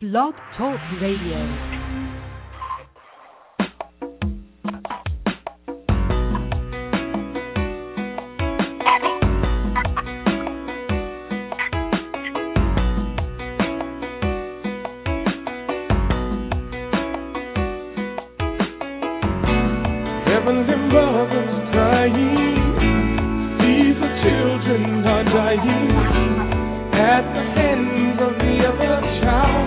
Blog Talk Radio. Heavenly mothers crying, these are children are dying at the hands of the other child.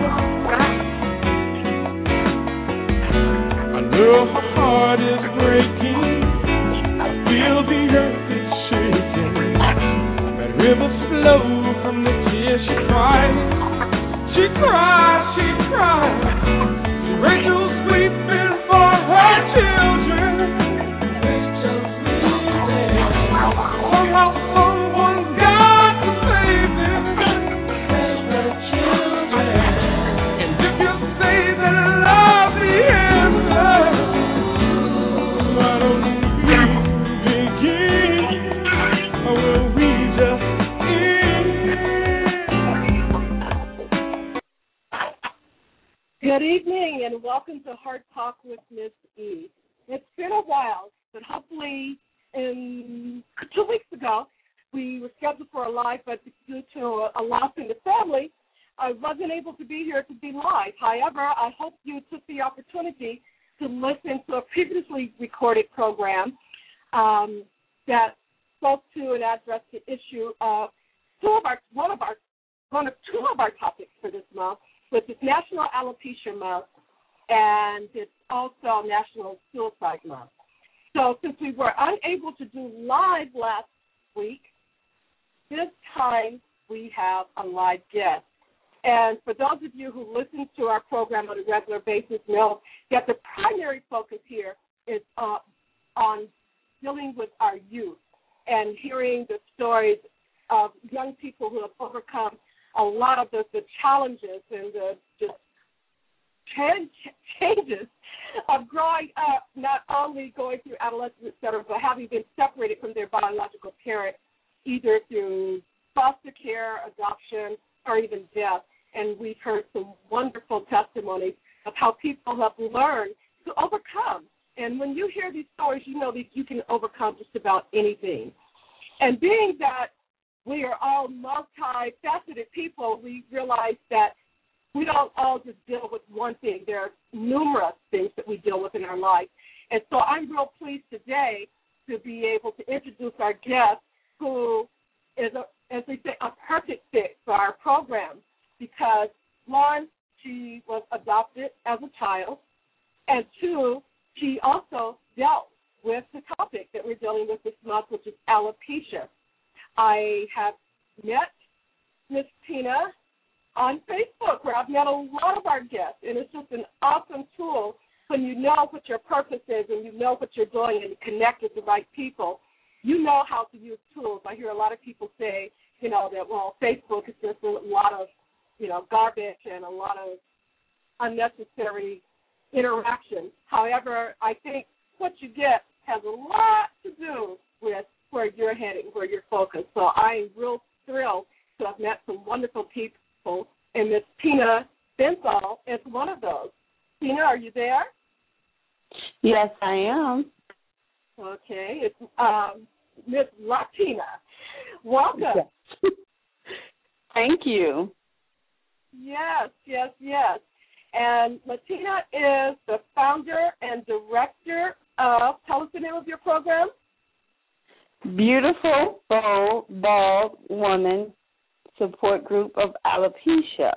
I know her heart is breaking, I feel the earth is shaking. That rivers flow from the tears she cries. She cries, she cries. Rachel's weeping for her children. Somehow someone's got to save them. Save the children. And if you say that love the answer, why don't we begin? Or will we just end? Good evening and welcome to Heart Talk with Miss E. It's been a while, but hopefully 2 weeks ago we were scheduled for a live, but due to a loss in the family, I wasn't able to be here to be live. However, I hope you took the opportunity to listen to a previously recorded program that spoke to and addressed the issue of two of our topics for this month, which is National Alopecia Month, and it's also National Suicide Month. So since we were unable to do live last week, this time we have a live guest. And for those of you who listen to our program on a regular basis know that the primary focus here is on dealing with our youth and hearing the stories of young people who have overcome a lot of the challenges and the just changes of growing up, not only going through adolescence, et cetera, but having been separated from their biological parent, either through foster care, adoption, or even death. And we've heard some wonderful testimonies of how people have learned to overcome. And when you hear these stories, you know that you can overcome just about anything. And being that we are all multifaceted people, we realize that we don't all just deal with one thing. There are numerous things that we deal with in our life. And so I'm real pleased today to be able to introduce our guest, who is, as they say, a perfect fit for our program, because, one, she was adopted as a child, and two, she also dealt with the topic that we're dealing with this month, which is alopecia. I have met Miss Tina on Facebook, where I've met a lot of our guests, and it's just an awesome tool when you know what your purpose is and you know what you're doing and you connect with the right people. You know how to use tools. I hear a lot of people say, that, Facebook is just a lot of, garbage and a lot of unnecessary interaction. However, I think what you get has a lot to do with where you're heading, where you're focused. So I'm real thrilled to have met some wonderful people, and Miss Tina Bensall is one of those. Tina, are you there? Yes, I am. Okay. It's Miss Latina. Welcome. Yes. Thank you. Yes. And Latina is the founder and director of, tell us the name of your program. Beautiful, Bold, Bald Woman Support Group of Alopecia.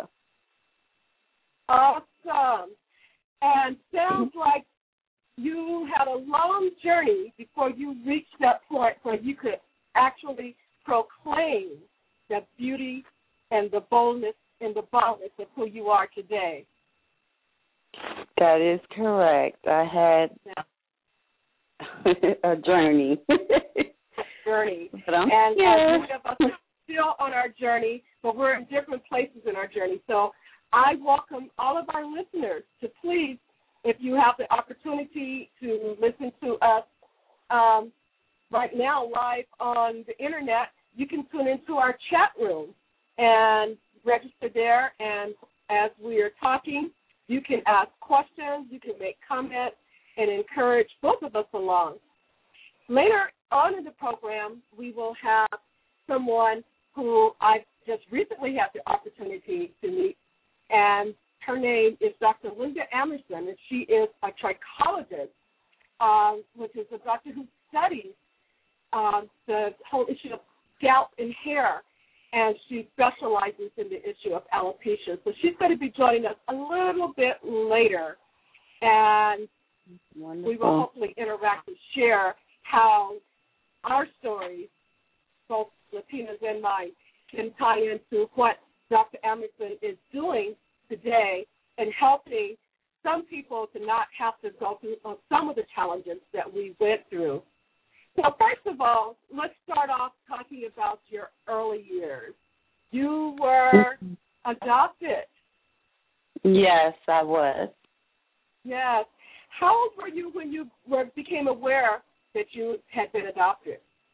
Awesome. And sounds like you had a long journey before you reached that point where you could actually proclaim the beauty and the boldness and the boldness of who you are today. That is correct. I had a journey. But and many of us are still on our journey, but we're in different places in our journey. So I welcome all of our listeners to please, if you have the opportunity to listen to us right now live on the internet, you can tune into our chat room and register there. And as we are talking, you can ask questions, you can make comments, and encourage both of us along. Later on in the program, we will have someone who I just recently had the opportunity to meet, and her name is Dr. Linda Emerson, and she is a trichologist, which is a doctor who studies the whole issue of scalp and hair, and she specializes in the issue of alopecia. So she's going to be joining us a little bit later, and Wonderful. we will hopefully interact and share how our stories, both Latina's and mine, can tie into what Dr. Emerson is doing today and helping some people to not have to go through some of the challenges that we went through. So first of all, let's start off talking about your early years. You were adopted. Yes, I was. Yes. How old were you when you became aware that you had been adopted?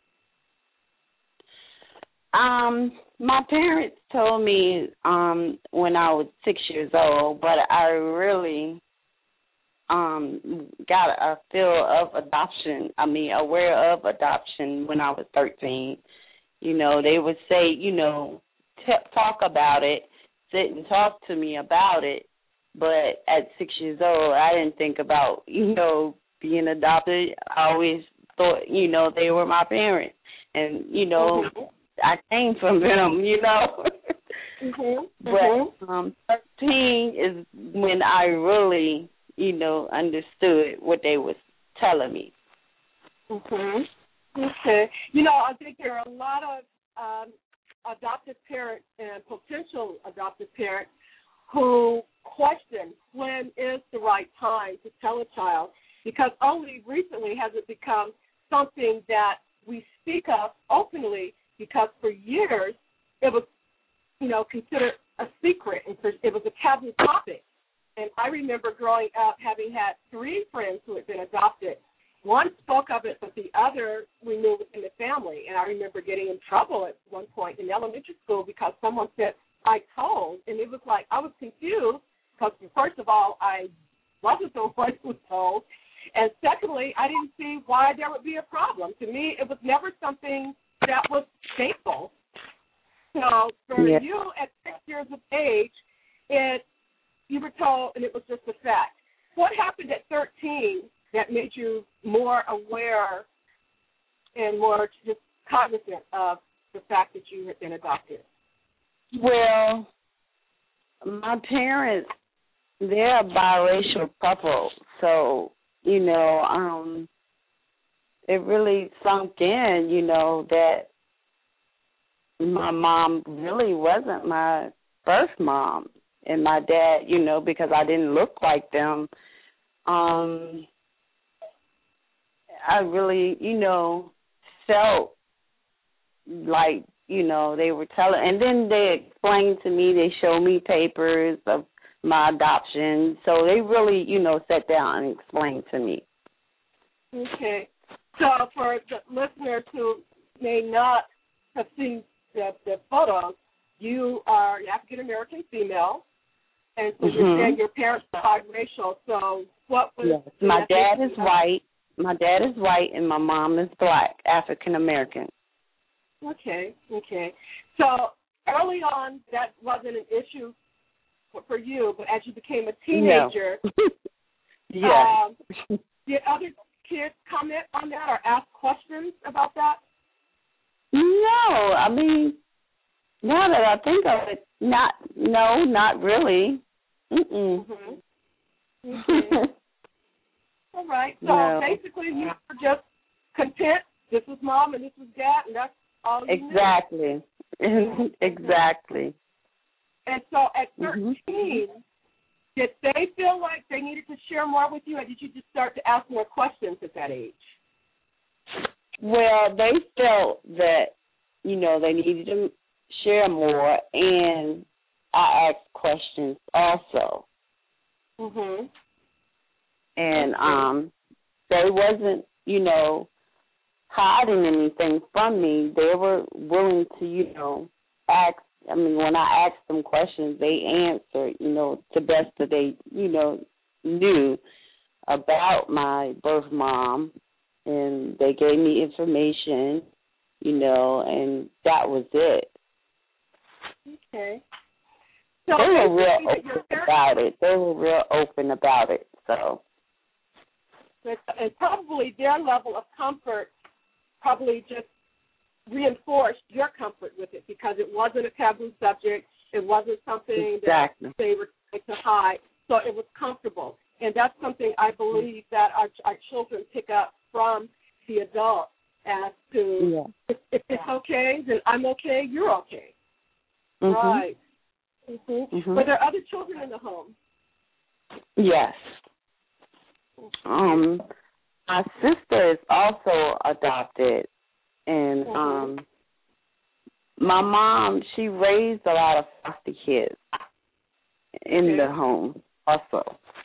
My parents told me when I was 6 years old, but I really got a feel of adoption. Aware of adoption when I was 13. You know, they would say, you know, talk about it, sit and talk to me about it. But at 6 years old, I didn't think about, you know, being adopted. I always thought, you know, they were my parents. And, you know, I came from them, you know. But 13 is when I really, you know, understood what they was telling me. Okay. You know, I think there are a lot of adoptive parents and potential adoptive parents who question when is the right time to tell a child, because only recently has it become something that we speak of openly, because for years it was, you know, considered a secret, and it was a taboo topic. And I remember growing up having had 3 friends who had been adopted. One spoke of it, but the other we knew was in the family. And I remember getting in trouble at one point in elementary school because someone said, I told. And it was like I was confused because, first of all, I wasn't the one who told. And secondly, I didn't see why there would be a problem. To me, it was never something that was shameful. So for you at 6 years of age, you were told, and it was just a fact. What happened at 13 that made you more aware and more just cognizant of the fact that you had been adopted? Well, my parents, they're a biracial couple, so, you know, it really sunk in, you know, that my mom really wasn't my birth mom. And my dad, you know, because I didn't look like them, I really, you know, felt like, you know, they were telling. And then they explained to me, they showed me papers of my adoption. So they really, you know, sat down and explained to me. Okay. So for the listeners who may not have seen the photos, you are an African-American female. And so you're saying your parents are biracial. So what was... Yes. My dad is white. My dad is white, and my mom is black, African-American. Okay. So early on, that wasn't an issue for you, but as you became a teenager... No. Did other kids comment on that or ask questions about that? No. I mean, now that I think of it, not really. Okay. All right. So basically, you were just content. This was mom and this was dad, and that's all you knew. Exactly. And so at 13, did they feel like they needed to share more with you, or did you just start to ask more questions at that age? Well, they felt that, you know, they needed to share more, and I asked questions also. And they wasn't, you know, hiding anything from me. They were willing to, you know, ask I mean, when I asked them questions, they answered, to best that they, knew about my birth mom, and they gave me information, and that was it. Okay. So they were real open about it. So. And probably their level of comfort probably just reinforced your comfort with it because it wasn't a taboo subject. It wasn't something that they were trying to hide. So it was comfortable. And that's something I believe that our children pick up from the adults as to if it's okay, then I'm okay, you're okay. Mm-hmm. Right. Mm-hmm. Mm-hmm. Were there other children in the home? Yes. My sister is also adopted, and my mom, she raised a lot of foster kids in the home also.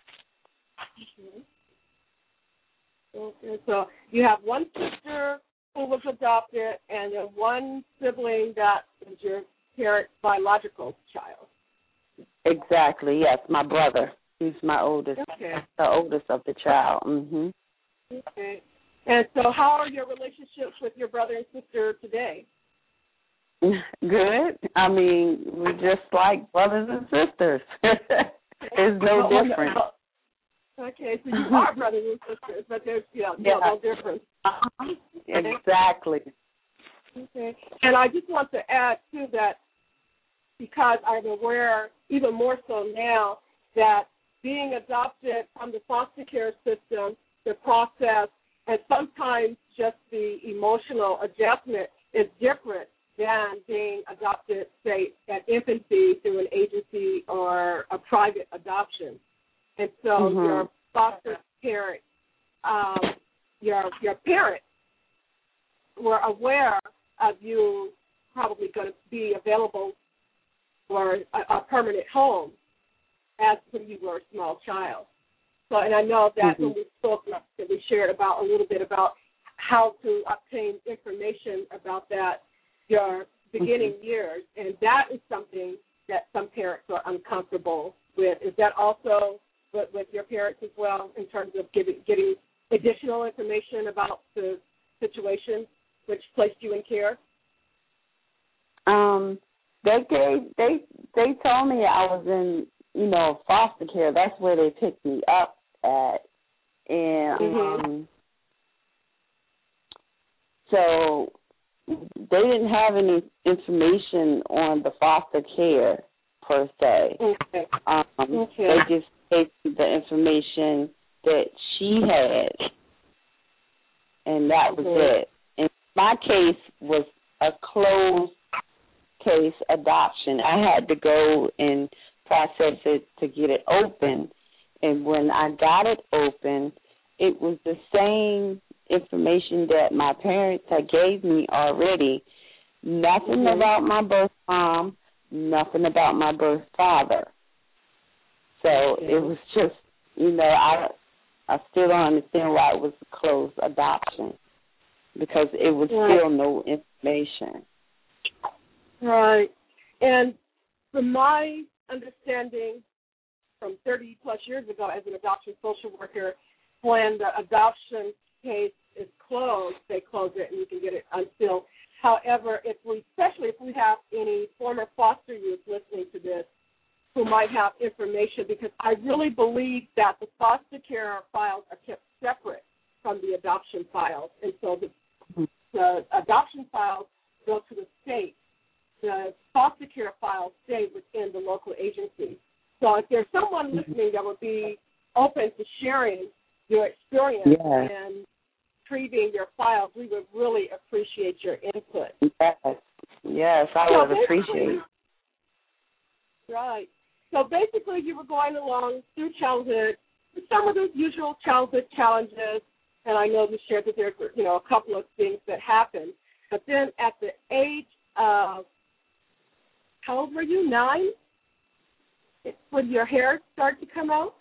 Okay, so you have one sister who was adopted and then one sibling that is your parent's biological child. Exactly, yes, my brother. He's my oldest, the oldest of the child. Mm-hmm. Okay. And so how are your relationships with your brother and sister today? Good. I mean, we're just like brothers and sisters. There's no difference. Okay, so you are brothers and sisters, but there's no difference. Exactly. Okay. And I just want to add, too, that because I'm aware, even more so now, that being adopted from the foster care system, the process, and sometimes just the emotional adjustment is different than being adopted, say, at infancy through an agency or a private adoption. And so your foster parent, your parents were aware of you probably going to be available for a permanent home as when you were a small child. So, and I know that when we spoke, that we shared about a little bit about how to obtain information about that, your beginning years, and that is something that some parents are uncomfortable with. Is that also with your parents as well, in terms of getting additional information about the situation which placed you in care? They told me I was in, foster care. That's where they picked me up at. And so they didn't have any information on the foster care per se. They just gave me the information that she had, and that was it. And my case was a closed case adoption. I had to go and process it to get it open. And when I got it open, it was the same information that my parents had gave me already. Nothing about my birth mom, nothing about my birth father. So it was just, I still don't understand why it was a closed adoption, because it was still no information. Right. And from my understanding from 30-plus years ago as an adoption social worker, when the adoption case is closed, they close it and you can get it unsealed. However, especially if we have any former foster youth listening to this who might have information, because I really believe that the foster care files are kept separate from the adoption files. And so the adoption files go to the state. The foster care files stay within the local agency. So if there's someone listening that would be open to sharing your experience and retrieving your files, we would really appreciate your input. Yes, I would appreciate it. Right. So basically you were going along through childhood with some of those usual childhood challenges, and I know you shared that there's a couple of things that happened. But then at the age of, how old were you, 9? Would your hair start to come out?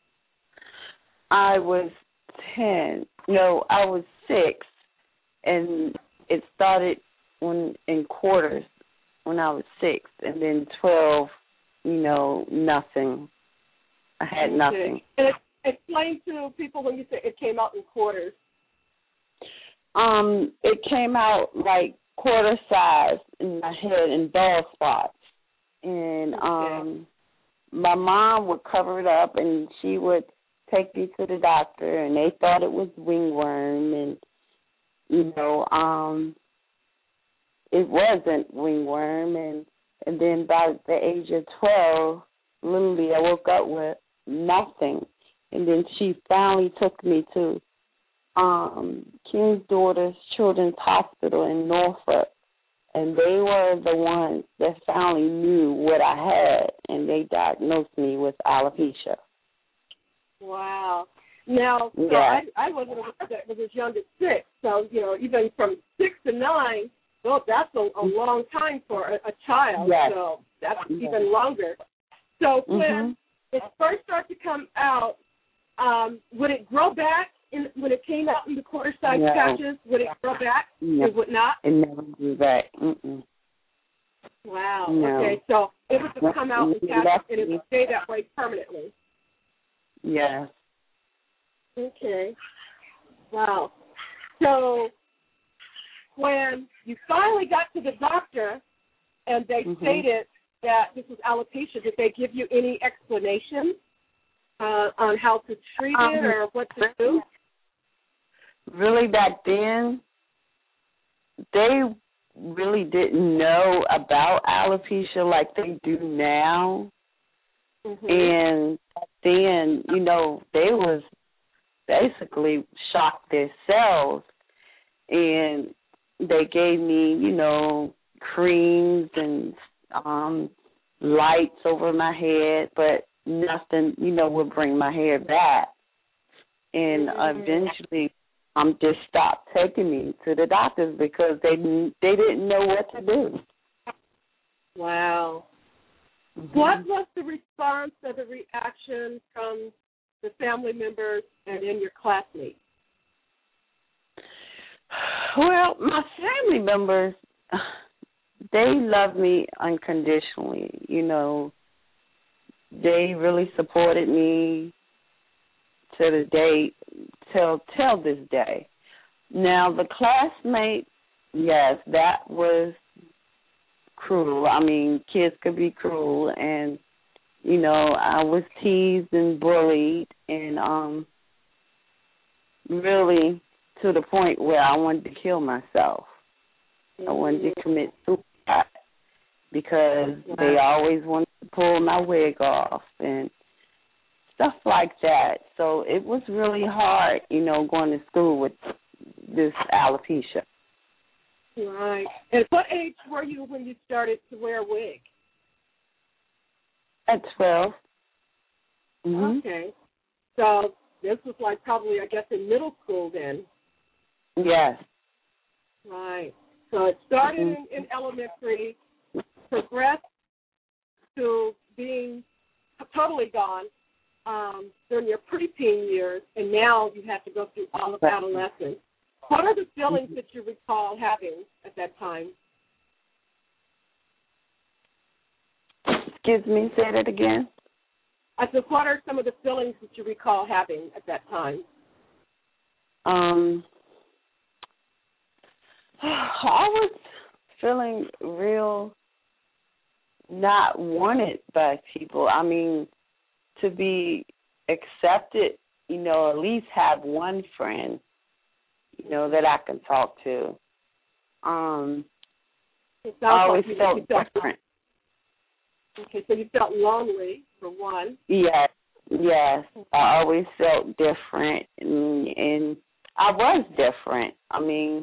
I was 10. No, I was 6, and it started in quarters. when I was 6, and then 12, nothing. I had nothing. And explain to people when you say it came out in quarters. It came out like quarter size in my head in bald spots. And my mom would cover it up, and she would take me to the doctor, and they thought it was wingworm, and it wasn't wingworm, and then by the age of 12, literally I woke up with nothing, and then she finally took me to King's Daughters Children's Hospital in Norfolk, and they were the ones that finally knew what I had, and they diagnosed me with alopecia. Wow. Now, so I wasn't aware that it was as young as 6. So, even from 6 to 9, well, that's a long time for a child. Yes. So that's even longer. So when it first started to come out, would it grow back when it came out in the quarter-size patches? Would it grow back? No. It would not? It never grew back. Mm-mm. Wow. No. Okay, so it would just come out in patches, and it would stay that way permanently. Yes. Okay. Wow. So when you finally got to the doctor and they stated that this was alopecia, did they give you any explanation on how to treat it or what to do? Really, back then, they really didn't know about alopecia like they do now. And then, they was basically shocked themselves, and they gave me, creams and lights over my head, but nothing, would bring my hair back. And eventually, just stopped taking me to the doctors because they didn't know what to do. Wow. What was the response or the reaction from the family members and in your classmates? Well, my family members, they love me unconditionally. They really supported me to the day, till this day. Now, the classmates, yes, that was cruel. I mean, kids could be cruel, and I was teased and bullied, and really to the point where I wanted to kill myself. I wanted to commit suicide because they always wanted to pull my wig off and stuff like that. So it was really hard, going to school with this alopecia. Right. And what age were you when you started to wear a wig? At 12. Okay. So this was like probably, I guess, in middle school then. Yes. Right. So it started in elementary, progressed to being totally gone during your preteen years, and now you have to go through all of adolescence. What are the feelings that you recall having at that time? Excuse me, say that again. I said, what are some of the feelings that you recall having at that time? I was feeling real not wanted by people. I mean, to be accepted, at least have one friend, that I can talk to. I always felt different. Okay, so you felt lonely, for one. Yes. I always felt different, and I was different. I mean,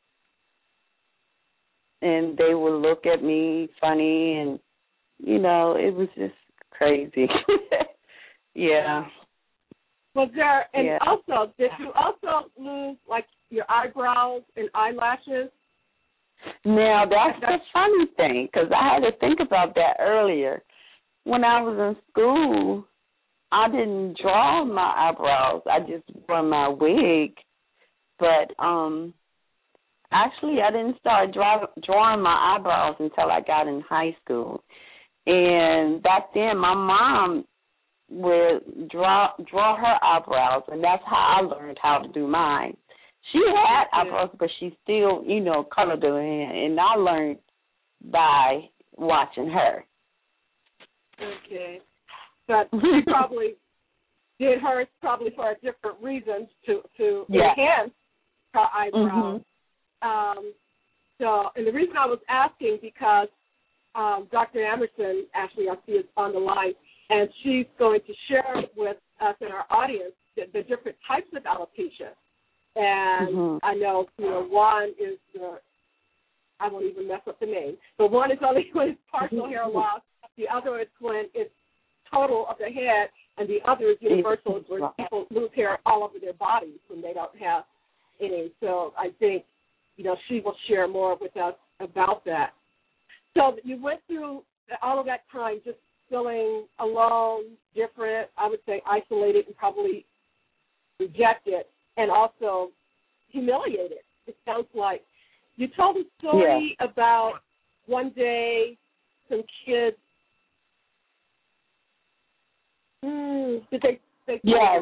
and they would look at me funny, and, it was just crazy. Yeah. Was there, and also, did you also lose, like, your eyebrows and eyelashes? Now, that's the funny thing, because I had to think about that earlier. When I was in school, I didn't draw my eyebrows. I just wore my wig. But Actually, I didn't start drawing my eyebrows until I got in high school. And back then, my mom would draw her eyebrows, and that's how I learned how to do mine. She had eyebrows, but she still, colored them in, and I learned by watching her. Okay. But she probably did hers probably for a different reason to enhance her eyebrows. And the reason I was asking because Dr. Emerson, actually, I see is on the line, and she's going to share with us and our audience the different types of alopecia. And I know, one is I won't even mess up the name, but one is only when it's partial hair loss. The other is when it's total of the head, and the other is universal, where people lose hair all over their bodies when they don't have any. So I think, she will share more with us about that. So you went through all of that time just feeling alone, different, I would say isolated and probably rejected, and also humiliated, it sounds like. You told a story about one day some kids. Did they Yes.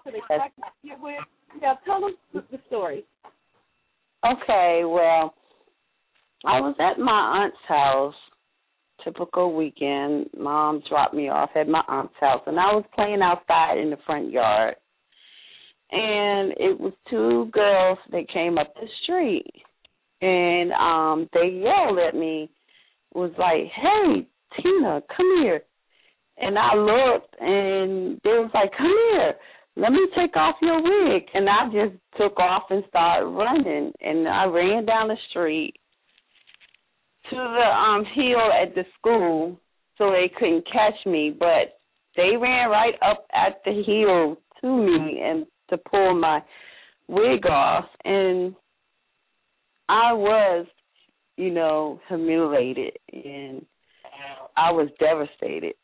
Yeah, tell us the story. Okay, well, I was at my aunt's house, typical weekend. Mom dropped me off at my aunt's house, and I was playing outside in the front yard. And it was two girls that came up the street, and they yelled at me, was like, "Hey, Tina, come here." And I looked, and they was like, "Come here, let me take off your wig." And I just took off and started running, and I ran down the street to the hill at the school so they couldn't catch me, but they ran right up at the hill to me and to pull my wig off, and I was, humiliated, and I was devastated,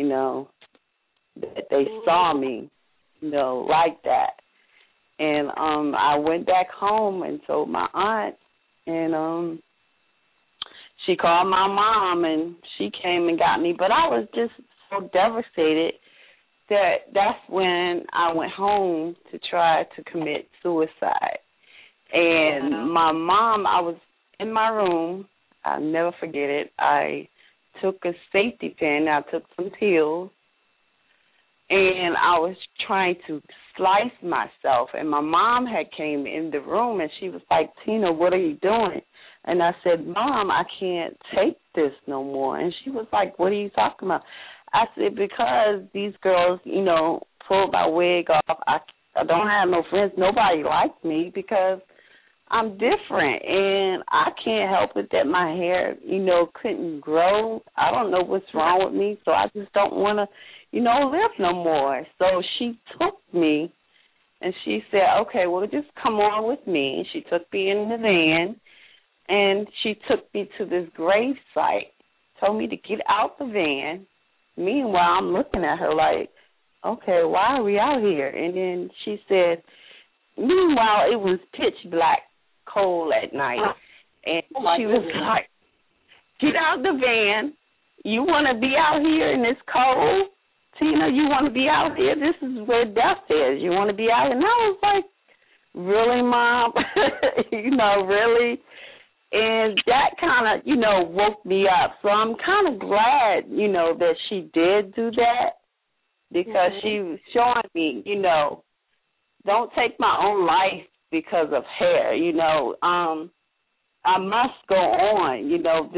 that they saw me, like that. And I went back home and told my aunt, and she called my mom, and she came and got me. But I was just so devastated that's when I went home to try to commit suicide. And my mom, I was in my room. I'll never forget it. I took a safety pin. I took some pills, and I was trying to slice myself. And my mom had came in the room, and she was like, "Tina, what are you doing?" And I said, "Mom, I can't take this no more." And she was like, "What are you talking about?" I said, "Because these girls, pulled my wig off. I don't have no friends. Nobody likes me because I'm different, and I can't help it that my hair, couldn't grow. I don't know what's wrong with me, so I just don't want to, live no more." So she took me, and she said, "Okay, well, just come on with me." And she took me in the van, and she took me to this grave site, told me to get out the van. Meanwhile, I'm looking at her like, okay, why are we out here? And then she said, meanwhile, it was pitch black, cold at night. And she was like, "Get out the van. You want to be out here in this cold? Tina, you want to be out here? This is where death is. You want to be out here?" And I was like, "Really, Mom?" Really? And that kind of, woke me up. So I'm kind of glad, that she did do that, because she was showing me, don't take my own life because of hair. I must go on.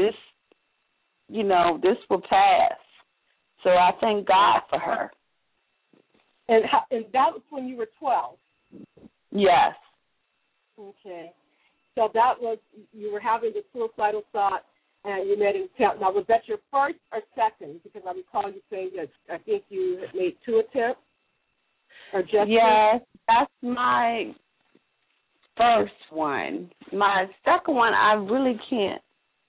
This will pass. So I thank God for her. And that was when you were 12? Yes. Okay. So that was, you were having the suicidal thought, and you made an attempt. Now, was that your first or second? Because I recall you saying that I think you had made 2 attempts. Or just yes, that's my first one. My second one, I really can't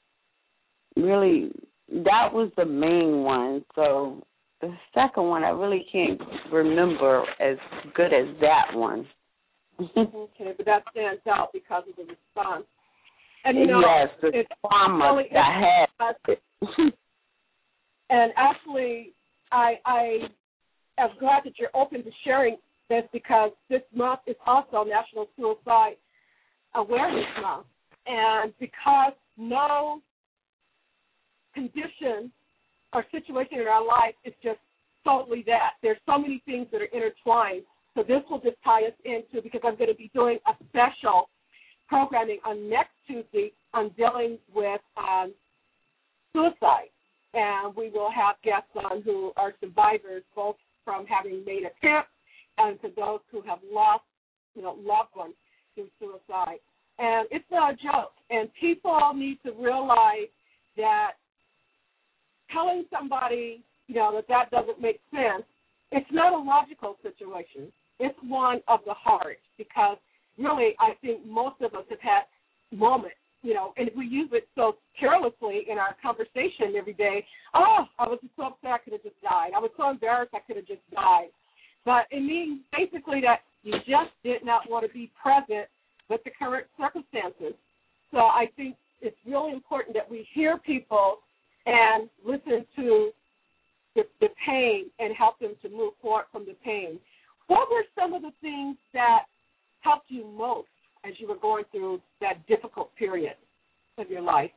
that was the main one. So the second one, I really can't remember as good as that one. Okay, but that stands out because of the response. And, you know, yes, the trauma really I had. And actually, I am glad that you're open to sharing this, because this month is also National Suicide Awareness Month. And because no condition or situation in our life is just solely that, there's so many things that are intertwined. So this will just tie us into, because I'm going to be doing a special programming on next Tuesday on dealing with suicide. And we will have guests on who are survivors, both from having made attempts and to those who have lost, loved ones through suicide. And it's not a joke. And people need to realize that telling somebody, that doesn't make sense, it's not a logical situation. It's one of the heart, because really I think most of us have had moments, and if we use it so carelessly in our conversation every day, I was just so upset I could have just died. I was so embarrassed I could have just died. But it means basically that you just did not want to be present with the current circumstances. So I think it's really important that we hear people and listen to the pain and help them to move forward from the pain. What were some of the things that helped you most as you were going through that difficult period of your life?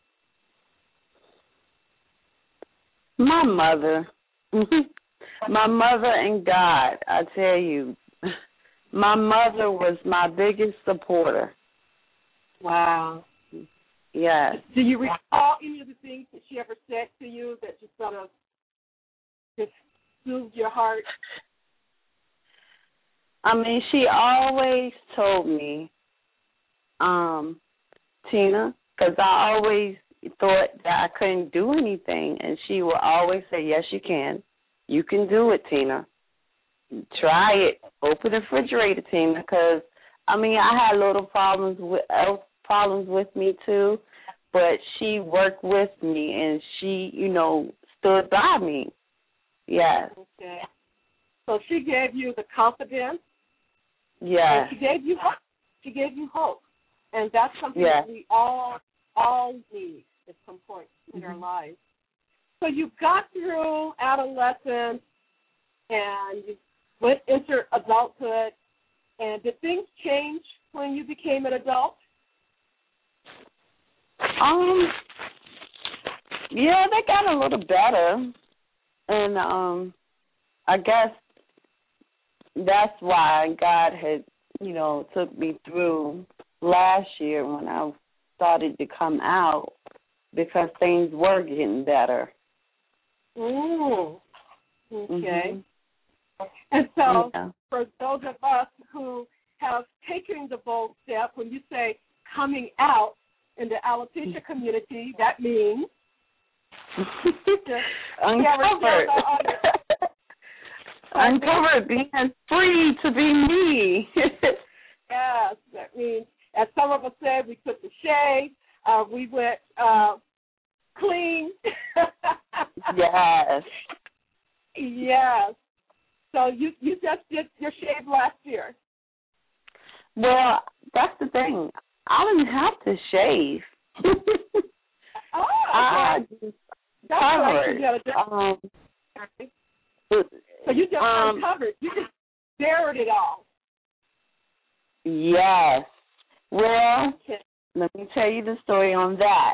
My mother. My mother and God, I tell you. My mother was my biggest supporter. Wow. Yes. Do you recall any of the things that she ever said to you that just sort of just soothed your heart? I mean, she always told me, Tina, because I always thought that I couldn't do anything, and she would always say, yes, you can. You can do it, Tina. Try it. Open the refrigerator, Tina, because, I had little problems with me, too, but she worked with me, and she, stood by me. Yes. Okay. So she gave you the confidence. Yes. And she gave you hope. She gave you hope. And that's something yes. that we all need at some point in our lives. So you got through adolescence and you went into adulthood. And did things change when you became an adult? Yeah, they got a little better. And I guess that's why God had, took me through last year when I started to come out, because things were getting better. Okay. Mm-hmm. And so for those of us who have taken the bold step, when you say coming out in the alopecia community, that means uncovered. Uncovered, being free to be me. Yes, that means, as some of us said, we took the shave, we went clean. Yes. Yes. So you just did your shave last year. Well, that's the thing. I didn't have to shave. I just covered. So you just uncovered. You just bared it all. Yes. Well, let me tell you the story on that.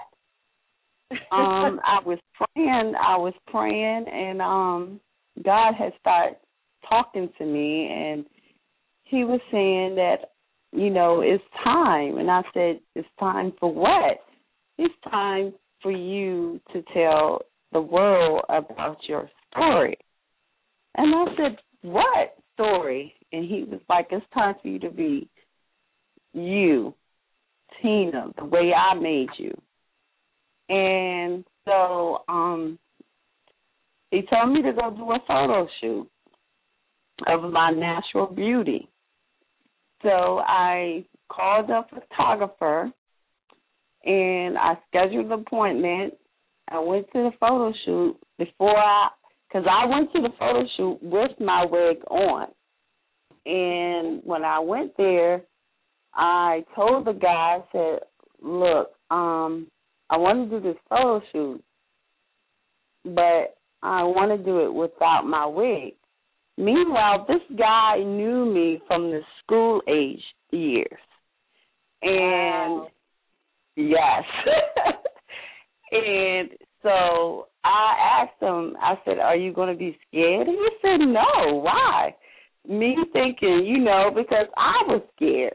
I was praying, and God had started talking to me, and He was saying that, it's time. And I said, it's time for what? It's time for you to tell the world about your story. And I said, what story? And he was like, it's time for you to be you, Tina, the way I made you. And so he told me to go do a photo shoot of my natural beauty. So I called a photographer, and I scheduled an appointment. I went to the photo shoot because I went to the photo shoot with my wig on. And when I went there, I told the guy, I said, look, I want to do this photo shoot, but I want to do it without my wig. Meanwhile, this guy knew me from the school age years. And, wow. yes. And so I asked him, I said, are you going to be scared? And he said, no. Why? Me thinking, because I was scared,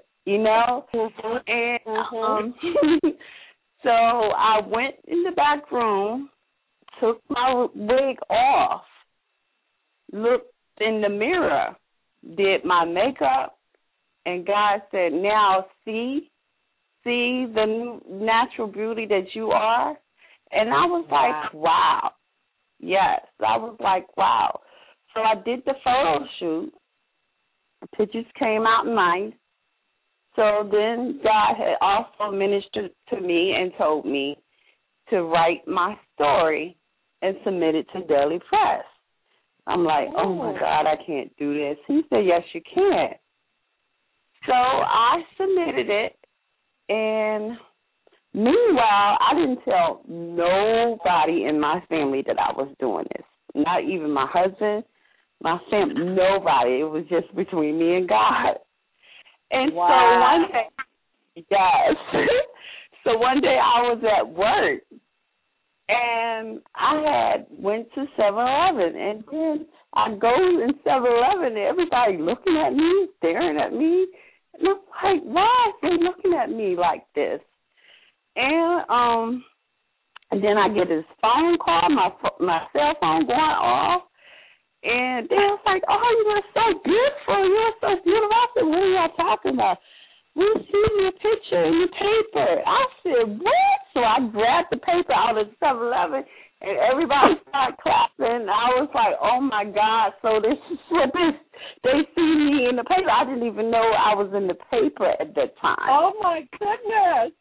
And so I went in the back room, took my wig off, looked in the mirror, did my makeup, and God said, now see the natural beauty that you are? And I was like, wow. Yes, I was like, wow. So I did the photo shoot. The pictures came out nice. So then God had also ministered to me and told me to write my story and submit it to Daily Press. I'm like, oh, my God, I can't do this. He said, yes, you can. So I submitted it, and meanwhile, I didn't tell nobody in my family that I was doing this, not even my husband, my family, nobody. It was just between me and God. And so one day, yes. So one day I was at work, and I had went to 7-Eleven, and then I go in 7-Eleven, and everybody looking at me, staring at me, and I'm like, why are they looking at me like this? And then I get this phone call, my cell phone going off, and they was like, oh, you were so beautiful, you were so beautiful. I said, what are y'all talking about? We see your picture in the paper. I said, what? So I grabbed the paper out of 7-Eleven, and everybody started clapping. I was like, oh, my God. So this is what they see me in the paper. I didn't even know I was in the paper at that time. Oh, my goodness.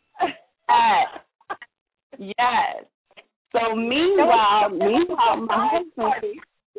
Yes. So meanwhile, my husband.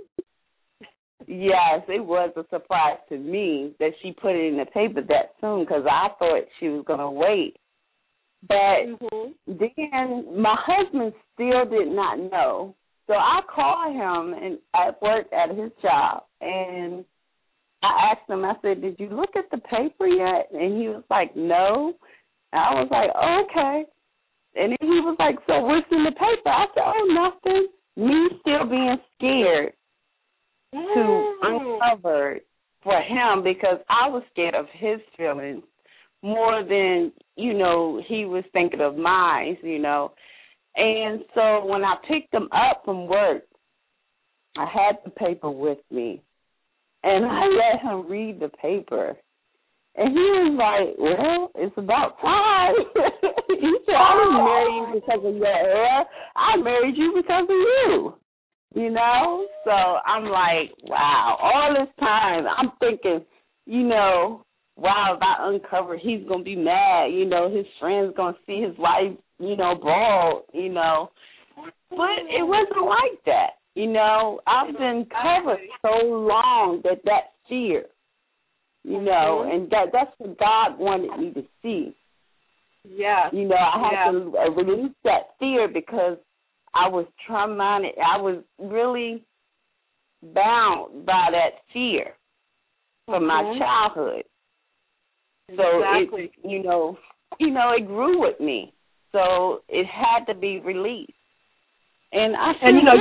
Yes, it was a surprise to me that she put it in the paper that soon, because I thought she was going to wait. But then my husband still did not know. So I called him and at work at his job, and I asked him, I said, did you look at the paper yet? And he was like, no. And I was like, oh, okay. And then he was like, so what's in the paper? I said, oh, nothing. Me still being scared to uncover for him, because I was scared of his feelings more than, he was thinking of mine, And so when I picked him up from work, I had the paper with me, and I let him read the paper. And he was like, well, it's about time. He said, I didn't marry you because of your hair. I married you because of you. So I'm like, wow, all this time I'm thinking, wow, if I uncover, he's going to be mad, his friend's going to see his wife, bald, But it wasn't like that, I've been covered so long that fear, and that's what God wanted me to see. Yeah. I had to release that fear because I was traumatized. I was really bound by that fear from my childhood. So exactly. It grew with me. So it had to be released. And I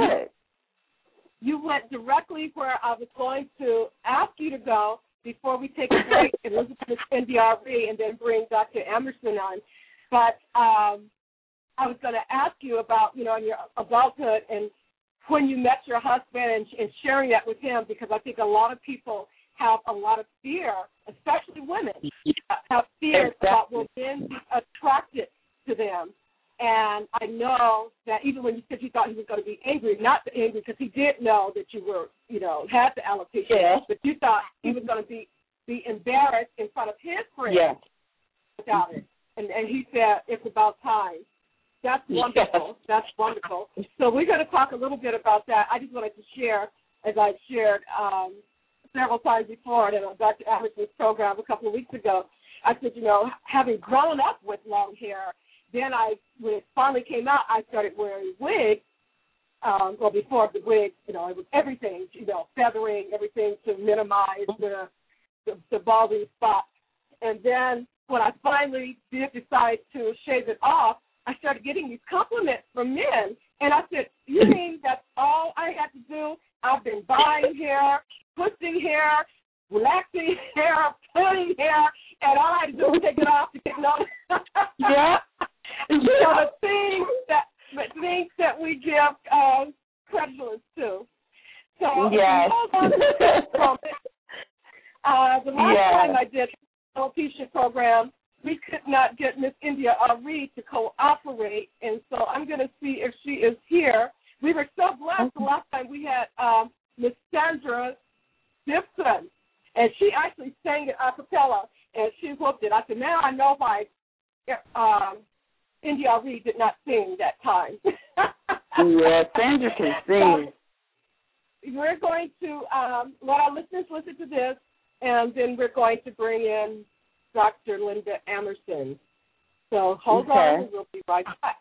you went directly where I was going to ask you to go before we take a break and listen to NDRE and then bring Dr. Emerson on. But I was going to ask you about, in your adulthood and when you met your husband and sharing that with him, because I think a lot of people have a lot of fear, especially women, have fears about will men be attracted to them. And I know that even when you said you thought he was going to be angry, not angry because he did know that you were, had the alopecia, but you thought he was going to be embarrassed in front of his friends about it. And he said, it's about time. That's wonderful. That's wonderful. So we're going to talk a little bit about that. I just wanted to share, as I've shared several times before in Dr. Emerson's program a couple of weeks ago, I said, having grown up with long hair, then when it finally came out, I started wearing wigs. Well, before the wig, it was everything, feathering, everything to minimize the balding spot. And then when I finally did decide to shave it off, I started getting these compliments from men. And I said, you mean that's all I had to do? I've been buying hair, twisting hair, relaxing hair, pulling hair, and all I had to do was take it off to get noticed. Yeah. The things that we give credulence to. So yes. The last time I did the alopecia program, we could not get Miss India Ari to cooperate, and so I'm going to see if she is here. We were so blessed the last time we had Miss Sandra Gibson, and she actually sang it a cappella, and she whooped it. I said, now I know why India Ari did not sing that time. Yeah, Sandra can sing. So we're going to let our listeners listen to this, and then we're going to bring in Dr. Linda Emerson. So hold on, and we'll be right back.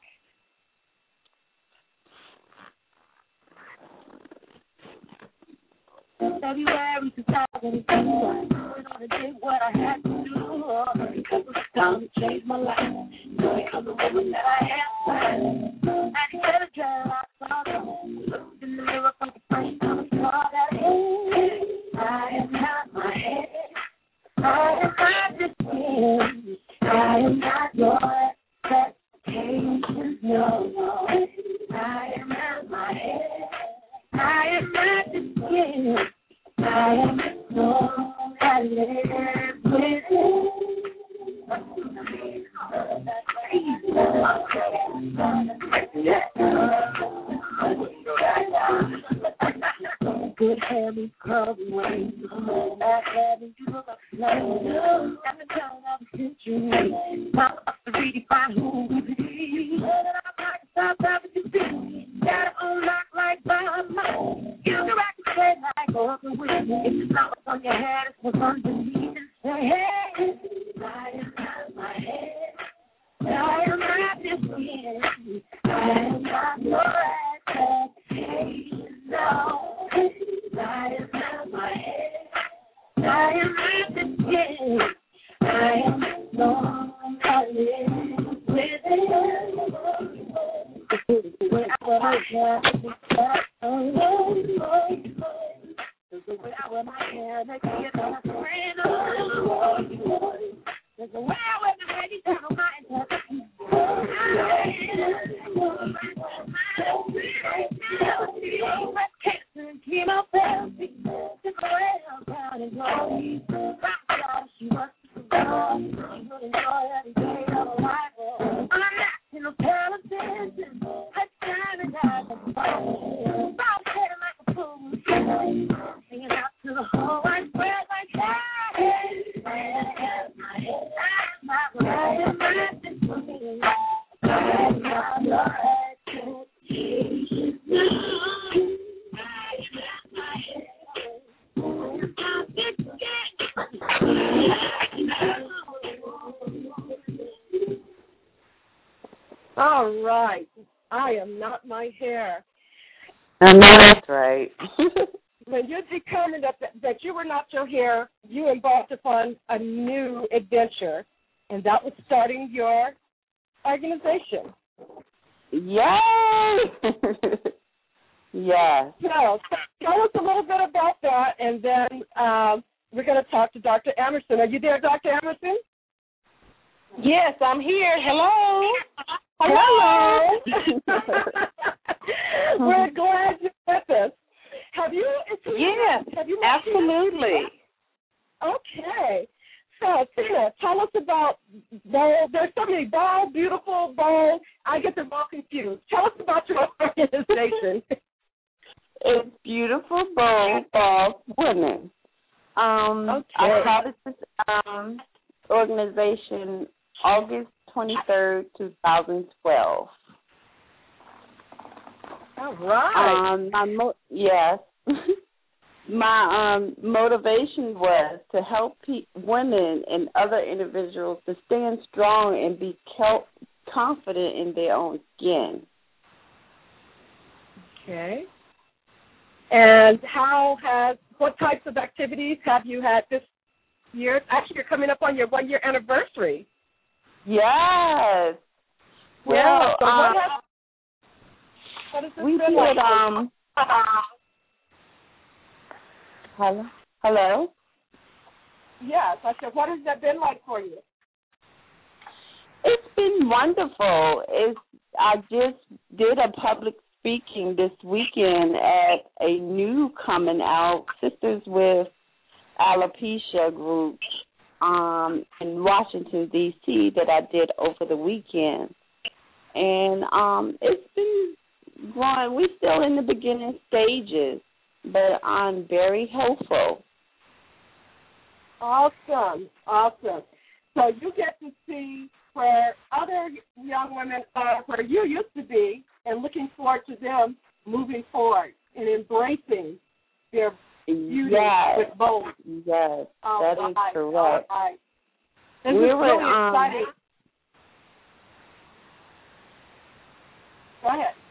February 2021, I did what I had to do because it was time to change my life. Because the woman that I am, I had a job, I saw them. Looked in the mirror for the first time, I saw that I am not my head. I am not the skin. I am not your expectations, no. I am not my head. I am not the skin. I am the soul I live within. Good hair means curls and waves. Bad hair means you look like a slave. At the turn of the century, pop up to redefine who we be. And I'm like South African city. Got it on lock like Bob Marley. You can rock the head like Oprah Winfrey. It's not what's on your head, it's what's underneath. And say, hey, I am not my head. I am not this skin. I am not your expectations. No, I am not my head. I am not the skin. I am the soul I live within. When I was the way I wear my hair makes me a better friend. There's a way I wear my hair, you turn on my integrity. And chemotherapy, took away her crown and glory. She wants to go. She would enjoy every day of her life. I'm not in a pale attention. Her time and I can fall. Bob head like a fool. Hanging out to the whole wide world like that. I am my head. I am not this woman. I am not your expectations. All right. I am not my hair. I know that's right. When you determined that you were not your hair, you embarked upon a new adventure, and that was starting your organization. Yay! Yes. So tell us a little bit about that, and then we're going to talk to Dr. Emerson. Are you there, Dr. Emerson? Yes, I'm here. Hello. Hello. We're glad you're with us. Have you? Yes, absolutely. Okay. So, Tina, tell us about bold. There's so many bold, beautiful, bold. I get them all confused. Tell us about your organization. It's Beautiful, Bold Women. I started this organization August 23rd, 2012. All right. Yes. My motivation was to help women and other individuals to stand strong and be confident in their own skin. Okay. And what types of activities have you had this year? Actually, you're coming up on your 1-year anniversary. Yes. Well, so what has this we been did, like? Hello? Yes, I said, what has that been like for you? It's been wonderful. I just did a public speaking this weekend at a new coming out Sisters with Alopecia group in Washington, D.C. that I did over the weekend. And it's been growing. We're still in the beginning stages, but I'm very hopeful. Awesome. So you get to see where other young women are, where you used to be, and looking forward to them moving forward and embracing their beauty with bold. Yes, that is correct. And we were really excited. Go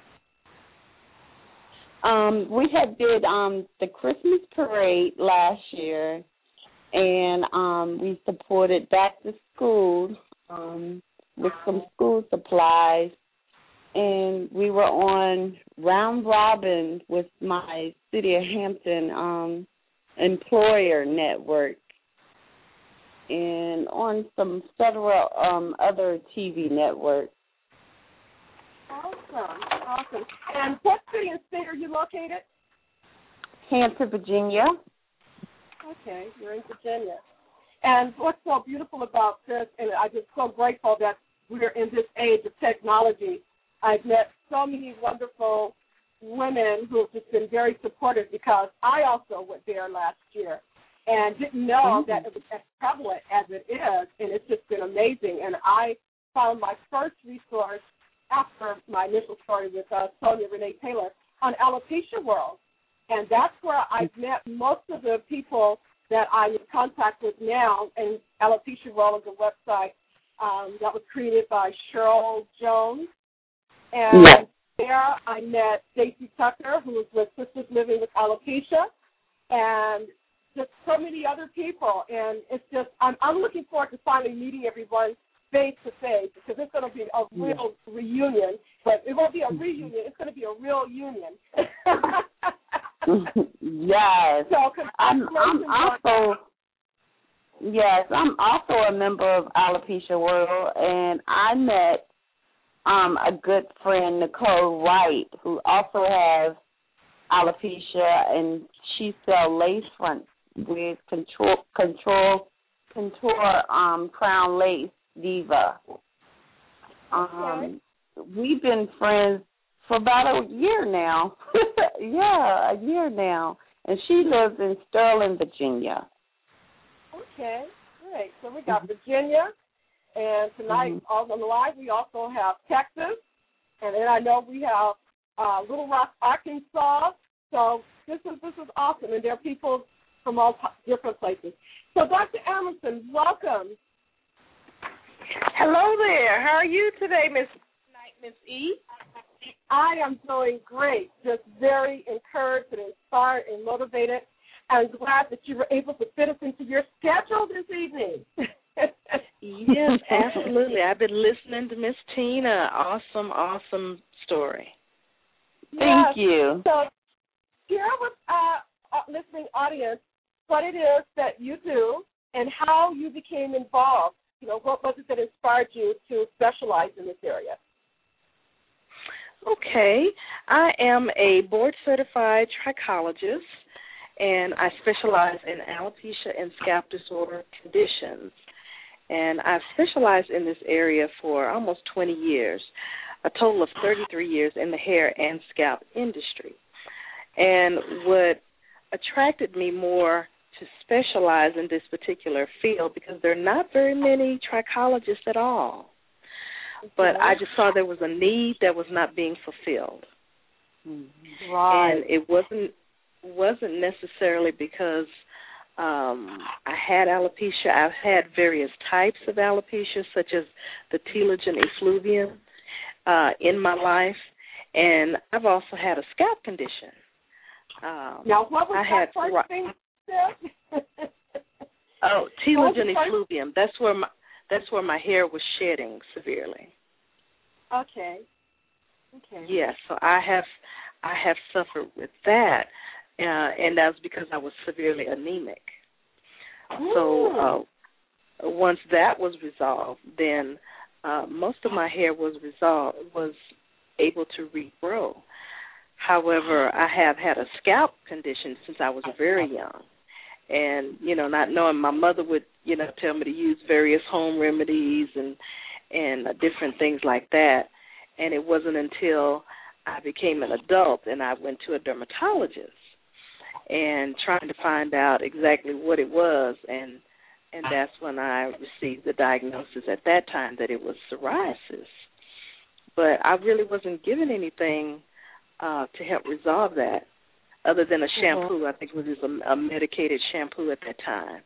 ahead. We did the Christmas parade last year, and we supported back to school with some school supplies, and we were on round robin with my City of Hampton employer network, and on some federal other TV networks. Awesome. And what city and state are you located? Hampton, Virginia. Okay, you're in Virginia. And what's so beautiful about this, and I'm just so grateful that we're in this age of technology, I've met so many wonderful women who have just been very supportive, because I also went there last year and didn't know that it was as prevalent as it is, and it's just been amazing. And I found my first resource after my initial story with Sonia Renee Taylor on Alopecia World. And that's where I've met most of the people that I'm in contact with now. And Alopecia World is a website that was created by Cheryl Jones. And there I met Stacey Tucker, who was with Sisters Living with Alopecia, and just so many other people. And it's just, I'm looking forward to finally meeting everyone face to face, because it's going to be a real reunion. But it won't be a reunion; it's going to be a real union. Yes. So I'm also a member of Alopecia World, and I met a good friend, Nicole Wright, who also has alopecia, and she sells lace fronts with contour crown lace Diva. We've been friends for about a year now. A year now. And she lives in Sterling, Virginia. Okay, great. So we got Virginia, and tonight on the live we also have Texas, and then I know we have Little Rock, Arkansas. So this is awesome, and there are people from all different places. So Dr. Emerson, welcome. Hello there. How are you today, Miss E? I am doing great. Just very encouraged and inspired and motivated. I'm glad that you were able to fit us into your schedule this evening. Yes, absolutely. I've been listening to Miss Tina. Awesome story. Thank you. So share with our listening audience what it is that you do and how you became involved. What was it that inspired you to specialize in this area? Okay. I am a board-certified trichologist, and I specialize in alopecia and scalp disorder conditions. And I've specialized in this area for almost 20 years, a total of 33 years in the hair and scalp industry. And what attracted me more to specialize in this particular field, because there are not very many trichologists at all. But I just saw there was a need that was not being fulfilled. Right. And it wasn't necessarily because I had alopecia. I've had various types of alopecia, such as the telogen effluvium, in my life, and I've also had a scalp condition. Now, what was that first thing you said? Telogen effluvium. That's where my hair was shedding severely. Okay. Yes, so I have suffered with that, and that was because I was severely anemic. So once that was resolved, then most of my hair was able to regrow. However, I have had a scalp condition since I was very young. And, not knowing, my mother would, tell me to use various home remedies and different things like that. And it wasn't until I became an adult and I went to a dermatologist and trying to find out exactly what it was. And that's when I received the diagnosis at that time that it was psoriasis. But I really wasn't given anything to help resolve that, other than a shampoo. I think it was just a medicated shampoo at that time.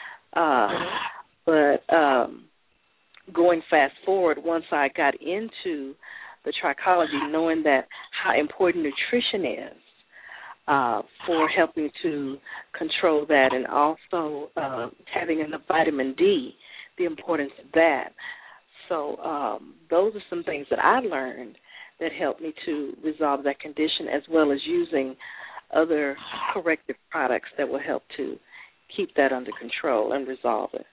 But going fast forward, once I got into the trichology, knowing that how important nutrition is for helping to control that, and also having enough vitamin D, the importance of that. So those are some things that I learned that helped me to resolve that condition, as well as using other corrective products that will help to keep that under control and resolve it.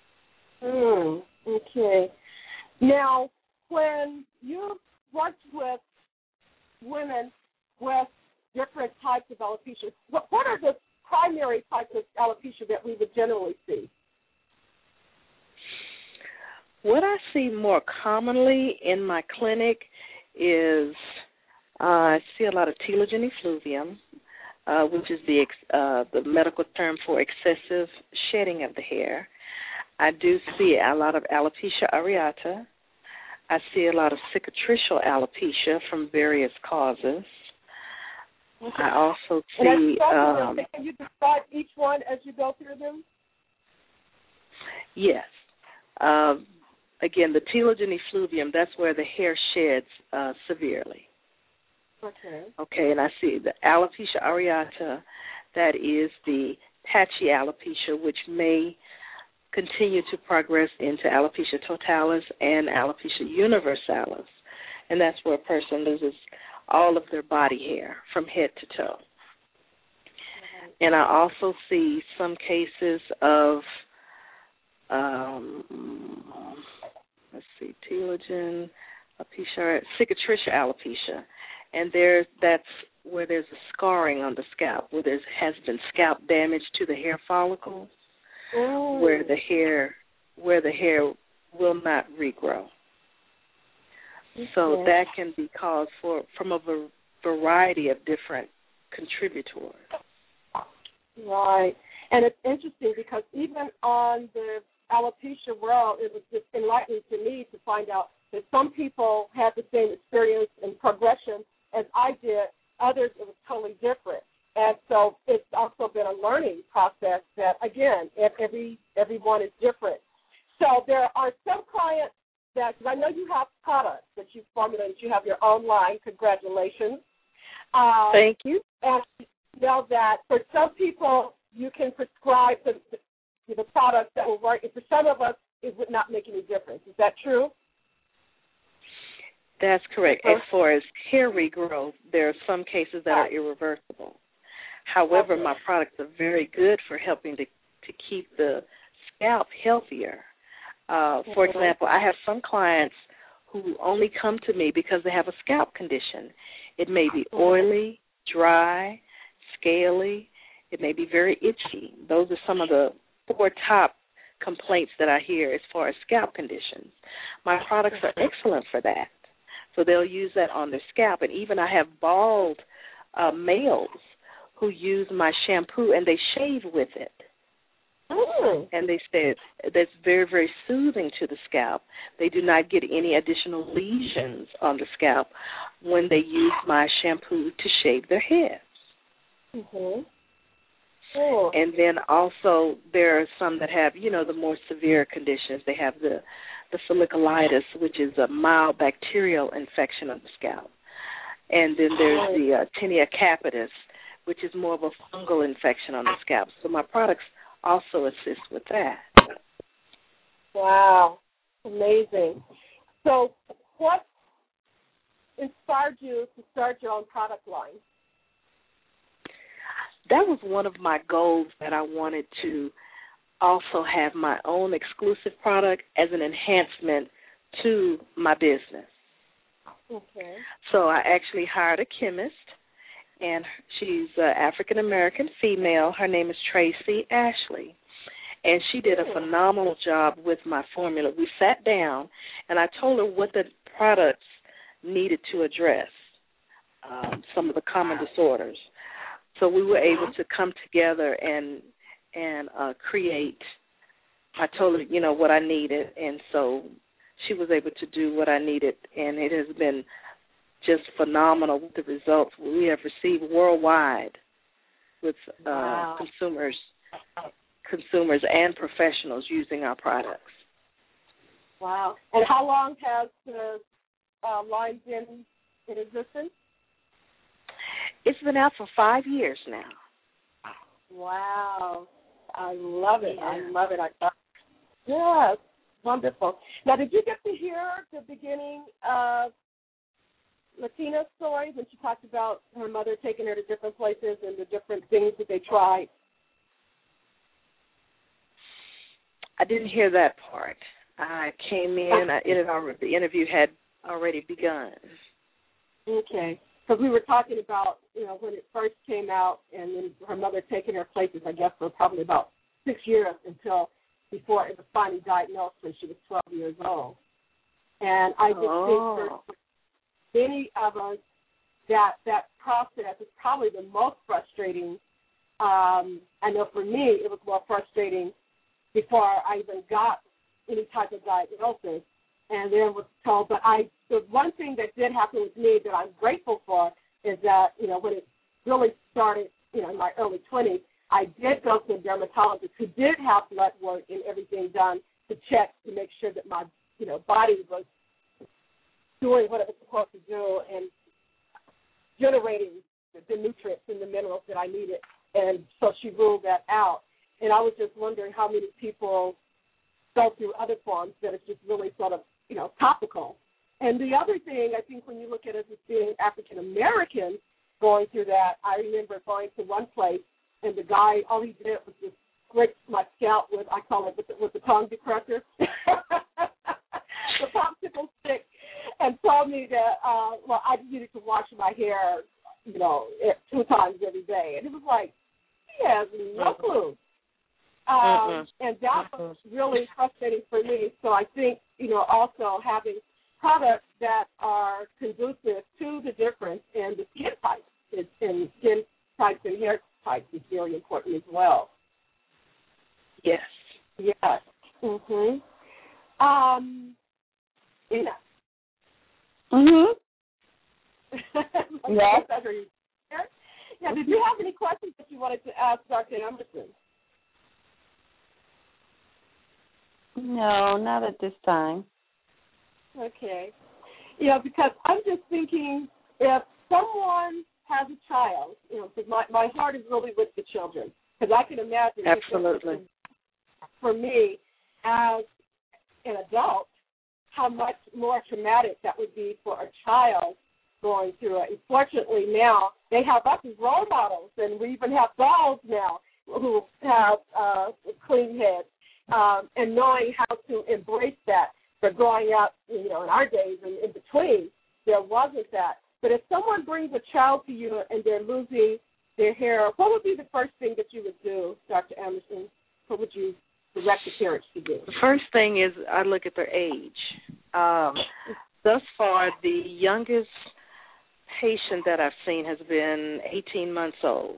Okay. Now, when you worked with women with different types of alopecia, what are the primary types of alopecia that we would generally see? What I see more commonly in my clinic is I see a lot of telogen effluvium, which is the medical term for excessive shedding of the hair. I do see a lot of alopecia areata. I see a lot of cicatricial alopecia from various causes. Okay. I also see... can you describe each one as you go through them? Yes. Again, the telogen effluvium, that's where the hair sheds severely. Okay, and I see the alopecia areata, that is the patchy alopecia, which may continue to progress into alopecia totalis and alopecia universalis, and that's where a person loses all of their body hair from head to toe. And I also see some cases of, telogen, alopecia, cicatricial alopecia. And that's where there's a scarring on the scalp, where there has been scalp damage to the hair follicles, where the hair will not regrow. So that can be caused from a variety of different contributors. Right. And it's interesting because even on the alopecia world, it was just enlightening to me to find out that some people had the same experience and progression as I did. Others, it was totally different. And so it's also been a learning process that, again, everyone is different. So there are some clients that, because I know you have products that you formulated, you have your own line. Congratulations. Thank you. And you know that for some people, you can prescribe the products that will work. And for some of us, it would not make any difference. Is that true? That's correct. As far as hair regrowth, there are some cases that are irreversible. However, my products are very good for helping to keep the scalp healthier. For example, I have some clients who only come to me because they have a scalp condition. It may be oily, dry, scaly. It may be very itchy. Those are some of the 4 top complaints that I hear as far as scalp conditions. My products are excellent for that. So they'll use that on their scalp. And even I have bald males who use my shampoo and they shave with it. And they said that's very, very soothing to the scalp. They do not get any additional lesions on the scalp when they use my shampoo to shave their heads. Cool. And then also there are some that have, the more severe conditions. They have the folliculitis, which is a mild bacterial infection of the scalp. And then there's the tinea capitis, which is more of a fungal infection on the scalp. So my products also assist with that. Wow. Amazing. So what inspired you to start your own product line? That was one of my goals, that I wanted to also have my own exclusive product as an enhancement to my business. Okay. So I actually hired a chemist, and she's an African-American female. Her name is Tracy Ashley, and she did a phenomenal job with my formula. We sat down, and I told her what the products needed to address some of the common disorders. So we were able to come together and create. I told her, what I needed, and so she was able to do what I needed, and it has been just phenomenal with the results we have received worldwide with consumers and professionals using our products. Wow. And how long has the line been in existence? It's been out for 5 years now. Wow. I love it. Yeah. I love it. Yes. Wonderful. Now, did you get to hear the beginning of Latina's story when she talked about her mother taking her to different places and the different things that they tried? I didn't hear that part. I came in, the interview had already begun. Okay. Because we were talking about, when it first came out and then her mother taking her places, I guess, for probably about 6 years before it was finally diagnosed when she was 12 years old. And I just think for many of us that process is probably the most frustrating. I know for me it was more frustrating before I even got any type of diagnosis, and then was told. But the one thing that did happen with me that I'm grateful for is that, when it really started, in my early 20s, I did go to a dermatologist who did have blood work and everything done to check to make sure that my, body was doing what it was supposed to do and generating the nutrients and the minerals that I needed. And so she ruled that out. And I was just wondering how many people go through other forms that is just really sort of, topical. And the other thing, I think, when you look at it as being African-American going through that, I remember going to one place, and the guy, all he did was just scrape my scalp with, I call it, with the tongue depressor, the popsicle stick, and told me that, I needed to wash my hair, 2 times every day. And it was like, he has no clue. And that was really frustrating for me. So I think, also having products that are conducive to the difference in the skin types and skin types and hair types is very important as well. Yes. Yes. Mhm. Ina. Mhm. Yes. Yeah. Did you have any questions that you wanted to ask Dr. Emerson? No, not at this time. Okay. Because I'm just thinking, if someone has a child, because my heart is really with the children, because I can imagine. Absolutely. For me, as an adult, how much more traumatic that would be for a child going through it. And fortunately now, they have us as role models, and we even have dolls now who have clean heads, and knowing how to embrace that. But growing up, in our days and in between, there wasn't that. But if someone brings a child to you and they're losing their hair, what would be the first thing that you would do, Dr. Emerson? What would you direct the parents to do? The first thing is I look at their age. Thus far, the youngest patient that I've seen has been 18 months old.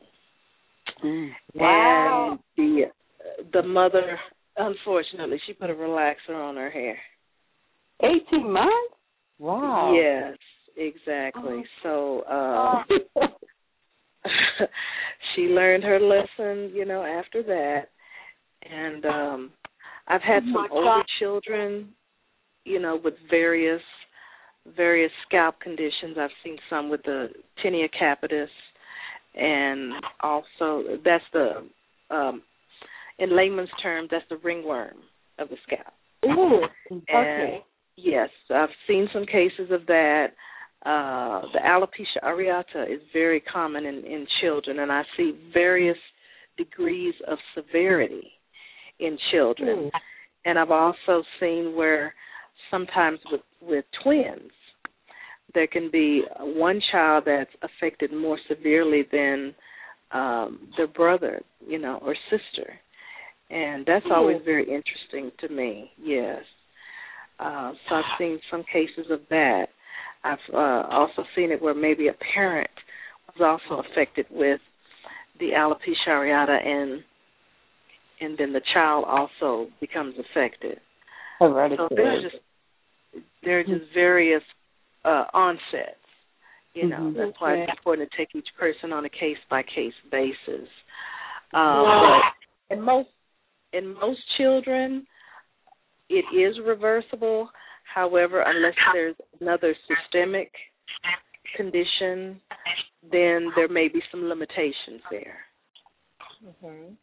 Wow. And the mother, unfortunately, she put a relaxer on her hair. 18 months? Wow. Yes, exactly. So she learned her lesson, after that. And I've had some older children, with various scalp conditions. I've seen some with the tinea capitis, and also that's the, in layman's terms, that's the ringworm of the scalp. Ooh, okay. And yes, I've seen some cases of that. The alopecia areata is very common in children, and I see various degrees of severity in children. And I've also seen where sometimes with twins, there can be one child that's affected more severely than their brother, or sister. And that's always very interesting to me, yes. So I've seen some cases of that. I've also seen it where maybe a parent was also affected with the alopecia areata, and then the child also becomes affected. So there are just various onsets. That's why it's important to take each person on a case-by-case basis. But in most children, it is reversible. However, unless there's another systemic condition, then there may be some limitations there. Mm-hmm.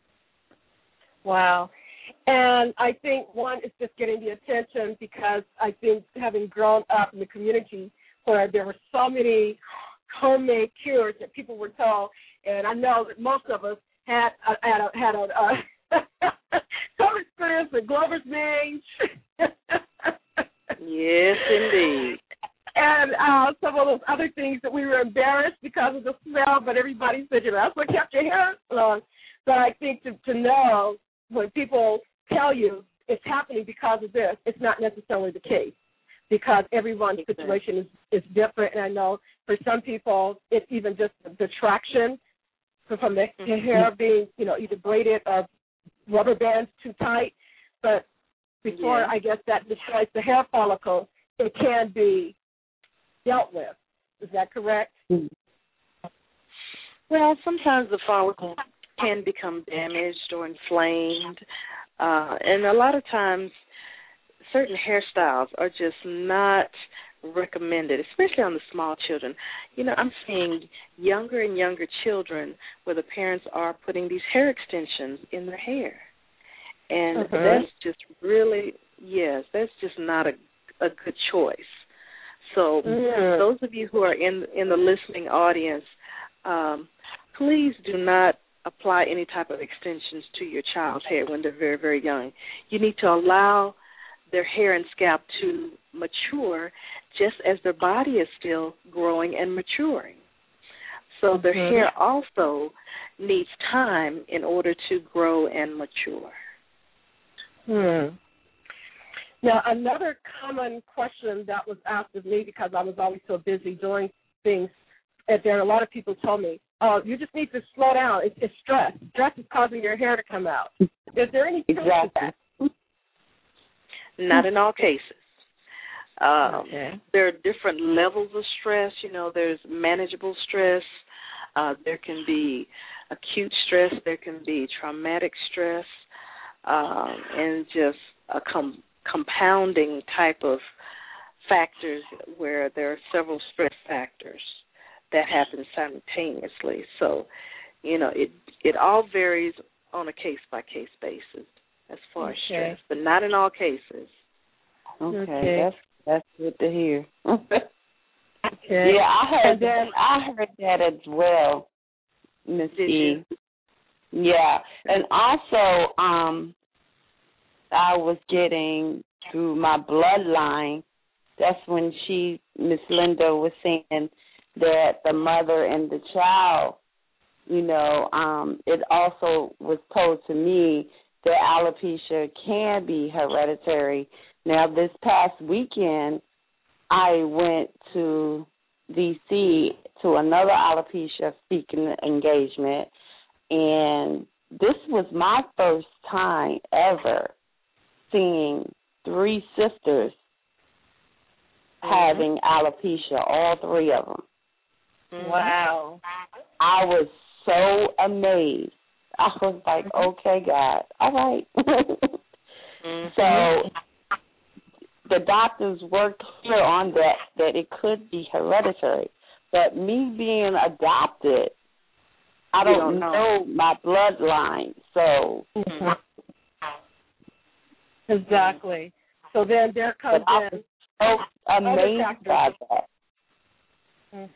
Wow. And I think one is just getting the attention, because I think having grown up in the community where there were so many homemade cures that people were told, and I know that most of us had some experience with Glover's mange. Yes, indeed. And some of those other things that we were embarrassed because of the smell, but everybody said, that's what kept your hair long. So I think to know when people tell you it's happening because of this, it's not necessarily the case, because everyone's situation is different. And I know for some people, it's even just the traction from the hair being, either braided or rubber bands too tight. But before, I guess, that destroys the hair follicle, it can be dealt with. Is that correct? Well, sometimes the follicle can become damaged or inflamed. And a lot of times, certain hairstyles are just not recommended, especially on the small children. I'm seeing younger and younger children where the parents are putting these hair extensions in their hair. And that's just really, that's just not a good choice. So those of you who are in the listening audience, please do not apply any type of extensions to your child's hair when they're very, very young. You need to allow their hair and scalp to mature just as their body is still growing and maturing. So their hair also needs time in order to grow and mature. Now, another common question that was asked of me, because I was always so busy doing things, and then a lot of people told me, you just need to slow down. It's stress. Stress is causing your hair to come out. Is there any truth to that? Not in all cases. There are different levels of stress. There's manageable stress. There can be acute stress. There can be traumatic stress, and just a compounding type of factors where there are several stress factors that happen simultaneously. So, it all varies on a case-by-case basis as far as stress, but not in all cases. Okay. That's good to hear. Yeah, I heard that as well, Miss E. Yeah, and also I was getting through my bloodline. That's when Miss Linda was saying that the mother and the child, it also was told to me that alopecia can be hereditary. Now, this past weekend, I went to D.C. to another alopecia speaking engagement, and this was my first time ever seeing 3 sisters having alopecia, all 3 of them. Wow. I was so amazed. I was like, okay, God, all right. So the doctors were clear on that it could be hereditary. But me being adopted, I don't know my bloodline. So exactly. So then there comes in so amazed by that.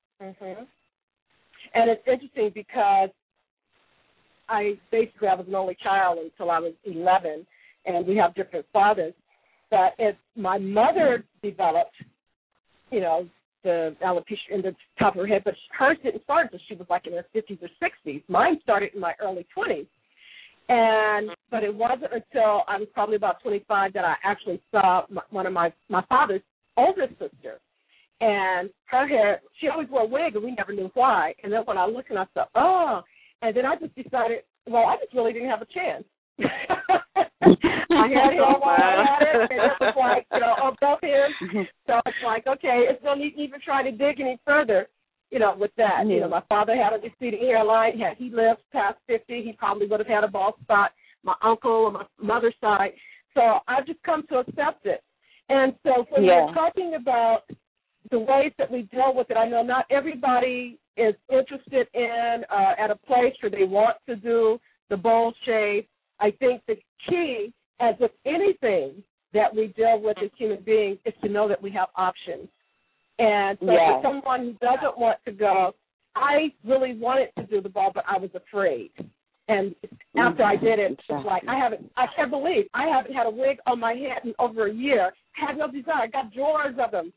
And it's interesting because I was an only child until I was 11, and we have different fathers. But if my mother developed, you know, the alopecia in the top of her head, but hers didn't start until she was like in her 50s or 60s. Mine started in my early 20s. But it wasn't until I was probably about 25 that I actually saw one of my father's older sister. And her hair, she always wore a wig, and we never knew why. And then when I looked and I thought, oh, and then I just decided, well, I just really didn't have a chance. I had him while I had it, and it was like, you know, above him. So it's like, okay, it's no need even trying to dig any further, you know, with that. You know, my father had a receding hairline. Had he lived past 50, he probably would have had a bald spot. My uncle on my mother's side. So I've just come to accept it. And so when we're talking about the ways that we deal with it, I know not everybody is interested in at a place where they want to do the bold shave. I think the key, as with anything that we deal with as human beings, is to know that we have options. And so for someone who doesn't want to go, I really wanted to do the bald, but I was afraid. And after I did it, it's like I can't believe I haven't had a wig on my head in over a year. I had no desire. I got drawers of them.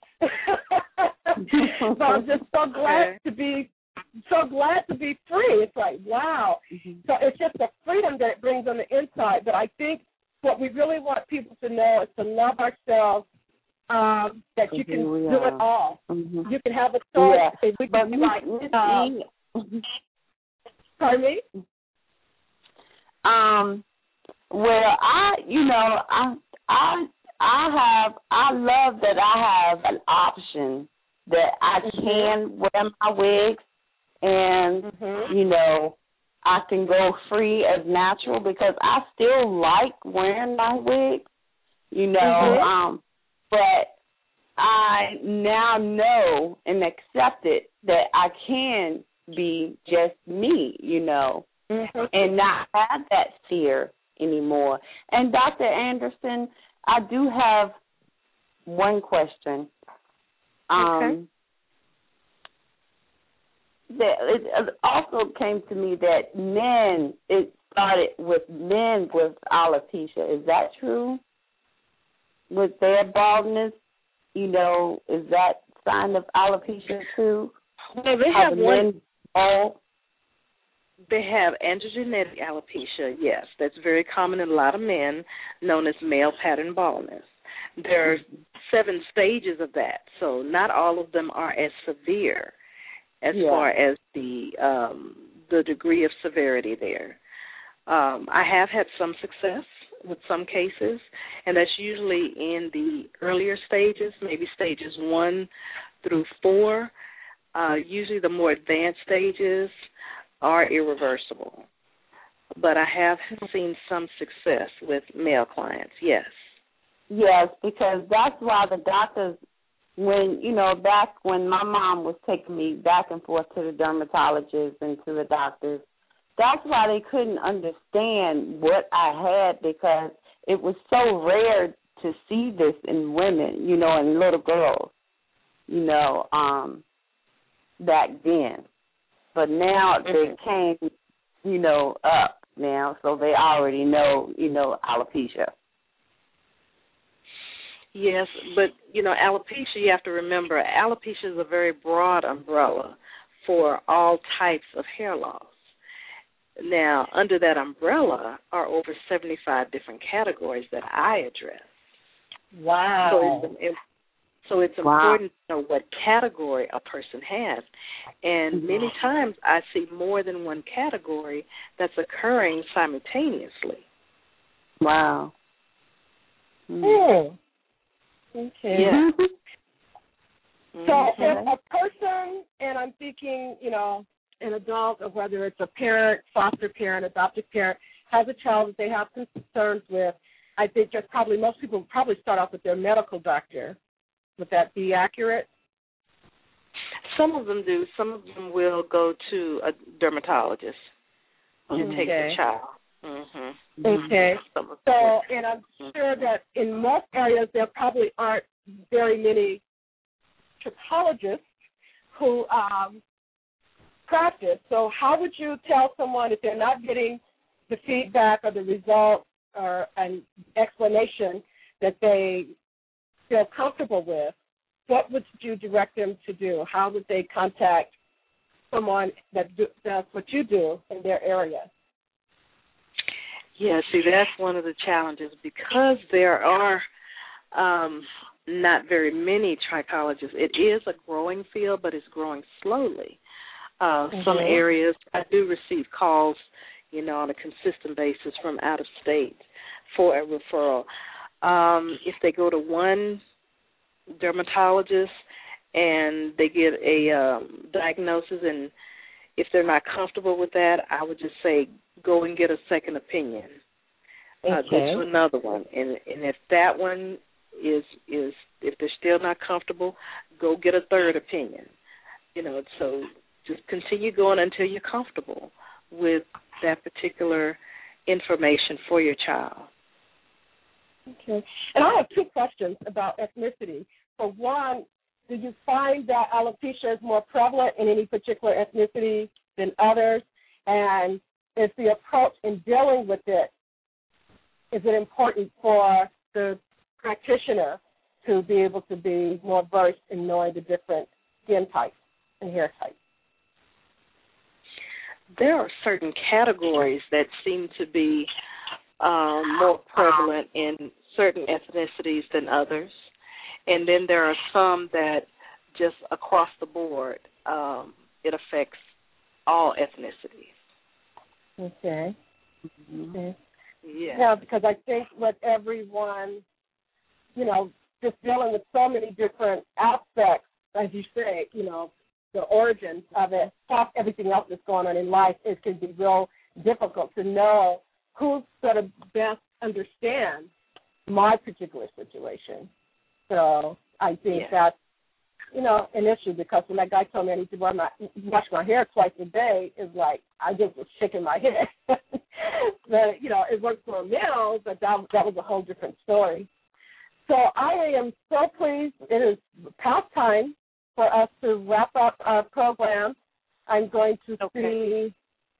So I'm just so glad to be free. It's like, wow. So it's just the freedom that it brings on the inside. But I think what we really want people to know is to love ourselves, that you can do it all. You can have a choice. We can be like, pardon me? Well, I love that I have an option that I can wear my wigs and, you know, I can go free as natural because I still like wearing my wigs, you know, but I now know and accept it that I can be just me, you know, and not have that fear anymore. And Dr. Anderson, I do have one question. It also came to me that it started with men with alopecia. Is that true? With their baldness, you know, is that sign of alopecia too? Well, they have one. They have androgenetic alopecia, yes. That's very common in a lot of men, known as male pattern baldness. There are 7 stages of that, so not all of them are as severe as far as the degree of severity there. I have had some success with some cases, and that's usually in the earlier stages, maybe stages 1 through 4. Usually the more advanced stages are irreversible. But I have seen some success with male clients, yes. Yes, because that's why the doctors, back when my mom was taking me back and forth to the dermatologist and to the doctors, that's why they couldn't understand what I had because it was so rare to see this in women, you know, and little girls, you know, back then. But now they came, you know, up now, so they already know, you know, alopecia. Yes, but, you know, alopecia, you have to remember, alopecia is a very broad umbrella for all types of hair loss. Now, under that umbrella are over 75 different categories that I address. Wow. So it's important to know what category a person has. And many times I see more than one category that's occurring simultaneously. Wow. Okay. Yeah. So if a person, and I'm thinking, you know, an adult or whether it's a parent, foster parent, adoptive parent, has a child that they have concerns with, I think just probably most people probably start off with their medical doctor. Would that be accurate? Some of them do. Some of them will go to a dermatologist and take the child. Mm-hmm. Okay. So, and I'm sure that in most areas there probably aren't very many trichologists who practice. So how would you tell someone if they're not getting the feedback or the results or an explanation that they feel comfortable with, what would you direct them to do? How would they contact someone that does what you do in their area? Yeah, see, that's one of the challenges because there are not very many trichologists. It is a growing field, but it's growing slowly. Some areas, I do receive calls, on a consistent basis from out of state for a referral. If they go to one dermatologist and they get a diagnosis, and if they're not comfortable with that, I would just say go and get a second opinion. Go to another one, and if that one is if they're still not comfortable, go get a third opinion. So just continue going until you're comfortable with that particular information for your child. Okay. And I have two questions about ethnicity. For one, do you find that alopecia is more prevalent in any particular ethnicity than others? And is the approach in dealing with it, is it important for the practitioner to be able to be more versed in knowing the different skin types and hair types? There are certain categories that seem to be more prevalent in certain ethnicities than others. And then there are some that just across the board, it affects all ethnicities. Okay. Yeah. Yeah, because I think with everyone, just dealing with so many different aspects, as you say, the origins of it, plus everything else that's going on in life, it can be real difficult to know who's going to best understand my particular situation. So I think that's, an issue, because when that guy told me I need to wash my hair twice a day, it's like I just was shaking my head. But, it works for a male, but that was a whole different story. So I am so pleased. It is past time for us to wrap up our program. I'm going to see,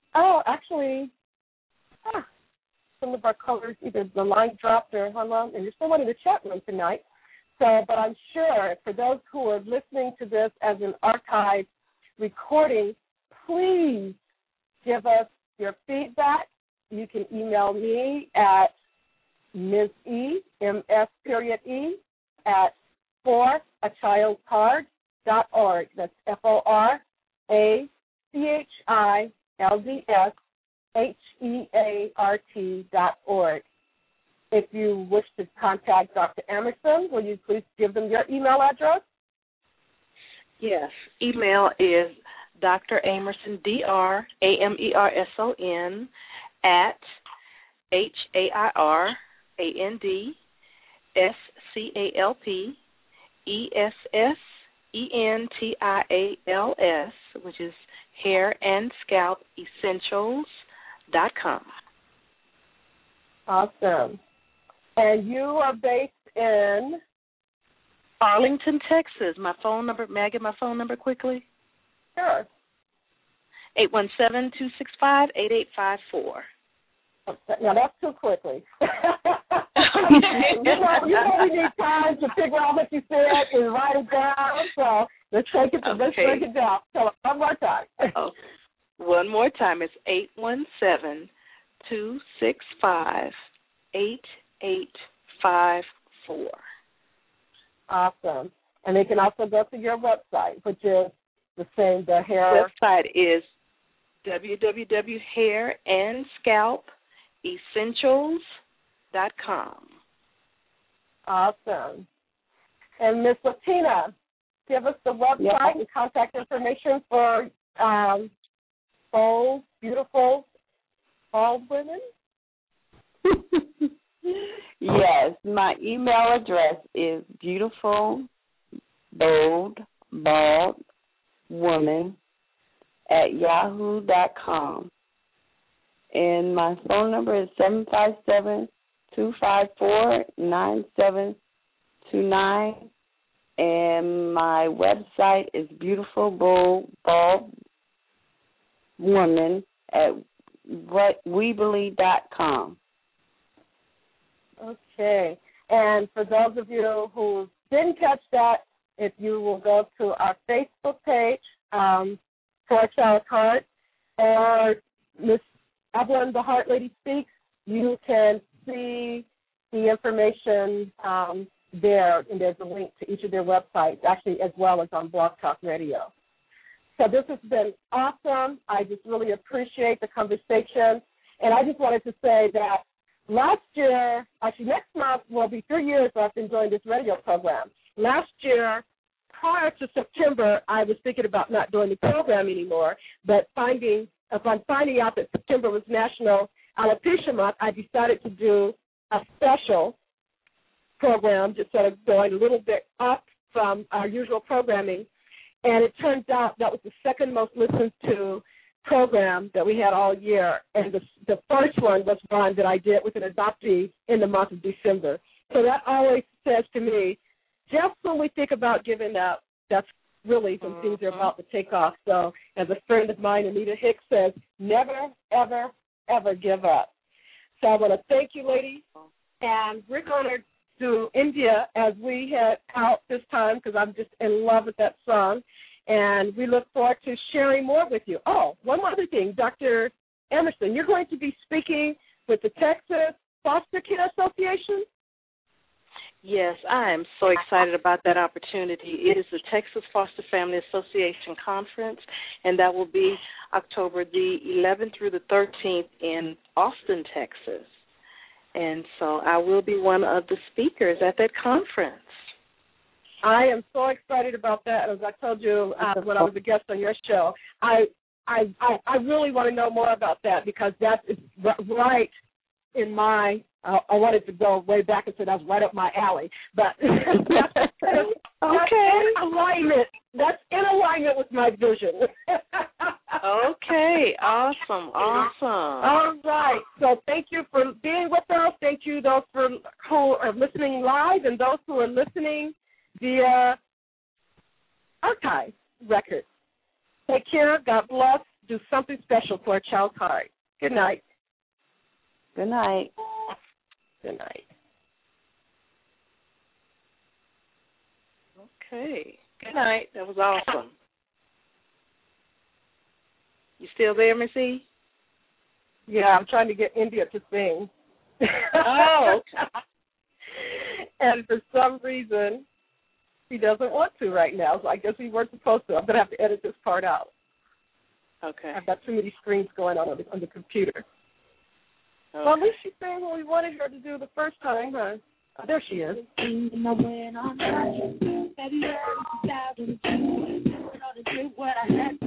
some of our callers, either the line dropped or hung on, and there's someone in the chat room tonight. So, but I'm sure for those who are listening to this as an archived recording, please give us your feedback. You can email me at Ms. E, M-S period E, at forachildcard.org. That's FORACHILDSHEART.org. If you wish to contact Dr. Amerson, will you please give them your email address? Yes. Email is Dr. Amerson, DRAMERSON, at HAIRANDSCALPESSENTIALS, which is hairandscalpessentials.com. Awesome. And you are based in Arlington, Texas. My phone number, may I get my phone number quickly? Sure. 817-265-8854. Now, that's too quickly. you know we need time to figure out what you said and write it down. So let's break it down. Tell us one more time. One more time. It's 817-265-8854. Awesome. And they can also go to your website, which is the same, the hair. Website is www.hairandscalpessentials.com. Awesome. And Ms. Latina, give us the website and contact information for bold, beautiful, bold women? Yes, my email address is beautifulbaldwoman@yahoo.com. And my phone number is 757-254-9729. And my website is beautifulbaldwoman@whatwebelieve.com. Okay. And for those of you who didn't catch that, if you will go to our Facebook page, for Child Heart, or Miss Evelyn, the Heart Lady Speaks, you can see the information there, and there's a link to each of their websites, actually, as well as on Blog Talk Radio. So this has been awesome. I just really appreciate the conversation. And I just wanted to say that last year, actually next month will be 3 years I've been doing this radio program. Last year, prior to September, I was thinking about not doing the program anymore, but upon finding out that September was National Alopecia Month, I decided to do a special program, just sort of going a little bit up from our usual programming. And it turns out that was the second most listened to program that we had all year. And the first one was one that I did with an adoptee in the month of December. So that always says to me, just when we think about giving up, that's really when things are about to take off. So as a friend of mine, Anita Hicks, says, never, ever, ever give up. So I want to thank you, ladies. And we're going to do India as we head out this time, because I'm just in love with that song. And we look forward to sharing more with you. Oh, one other thing, Dr. Emerson, you're going to be speaking with the Texas Foster Care Association? Yes, I am so excited about that opportunity. It is the Texas Foster Family Association Conference, and that will be October the 11th through the 13th in Austin, Texas. And so I will be one of the speakers at that conference. I am so excited about that. As I told you when I was a guest on your show, I really want to know more about that, because that is right in my I wanted to go way back and say that was right up my alley. But that's in alignment. That's in alignment with my vision. Okay, awesome. All right. So thank you for being with us. Thank you those who are listening live and those who are listening via archive record. Take care. God bless. Do something special for a child's heart. Good night. Good night. Good night. Okay. Good night. That was awesome. You still there, Missy? Yeah, I'm trying to get India to sing. Oh, okay. And for some reason, he doesn't want to right now, so I guess we weren't supposed to. I'm going to have to edit this part out. Okay. I've got too many screens going on the computer. Okay. Well, at least she sang what we wanted her to do the first time, huh? Oh, there she is. What I had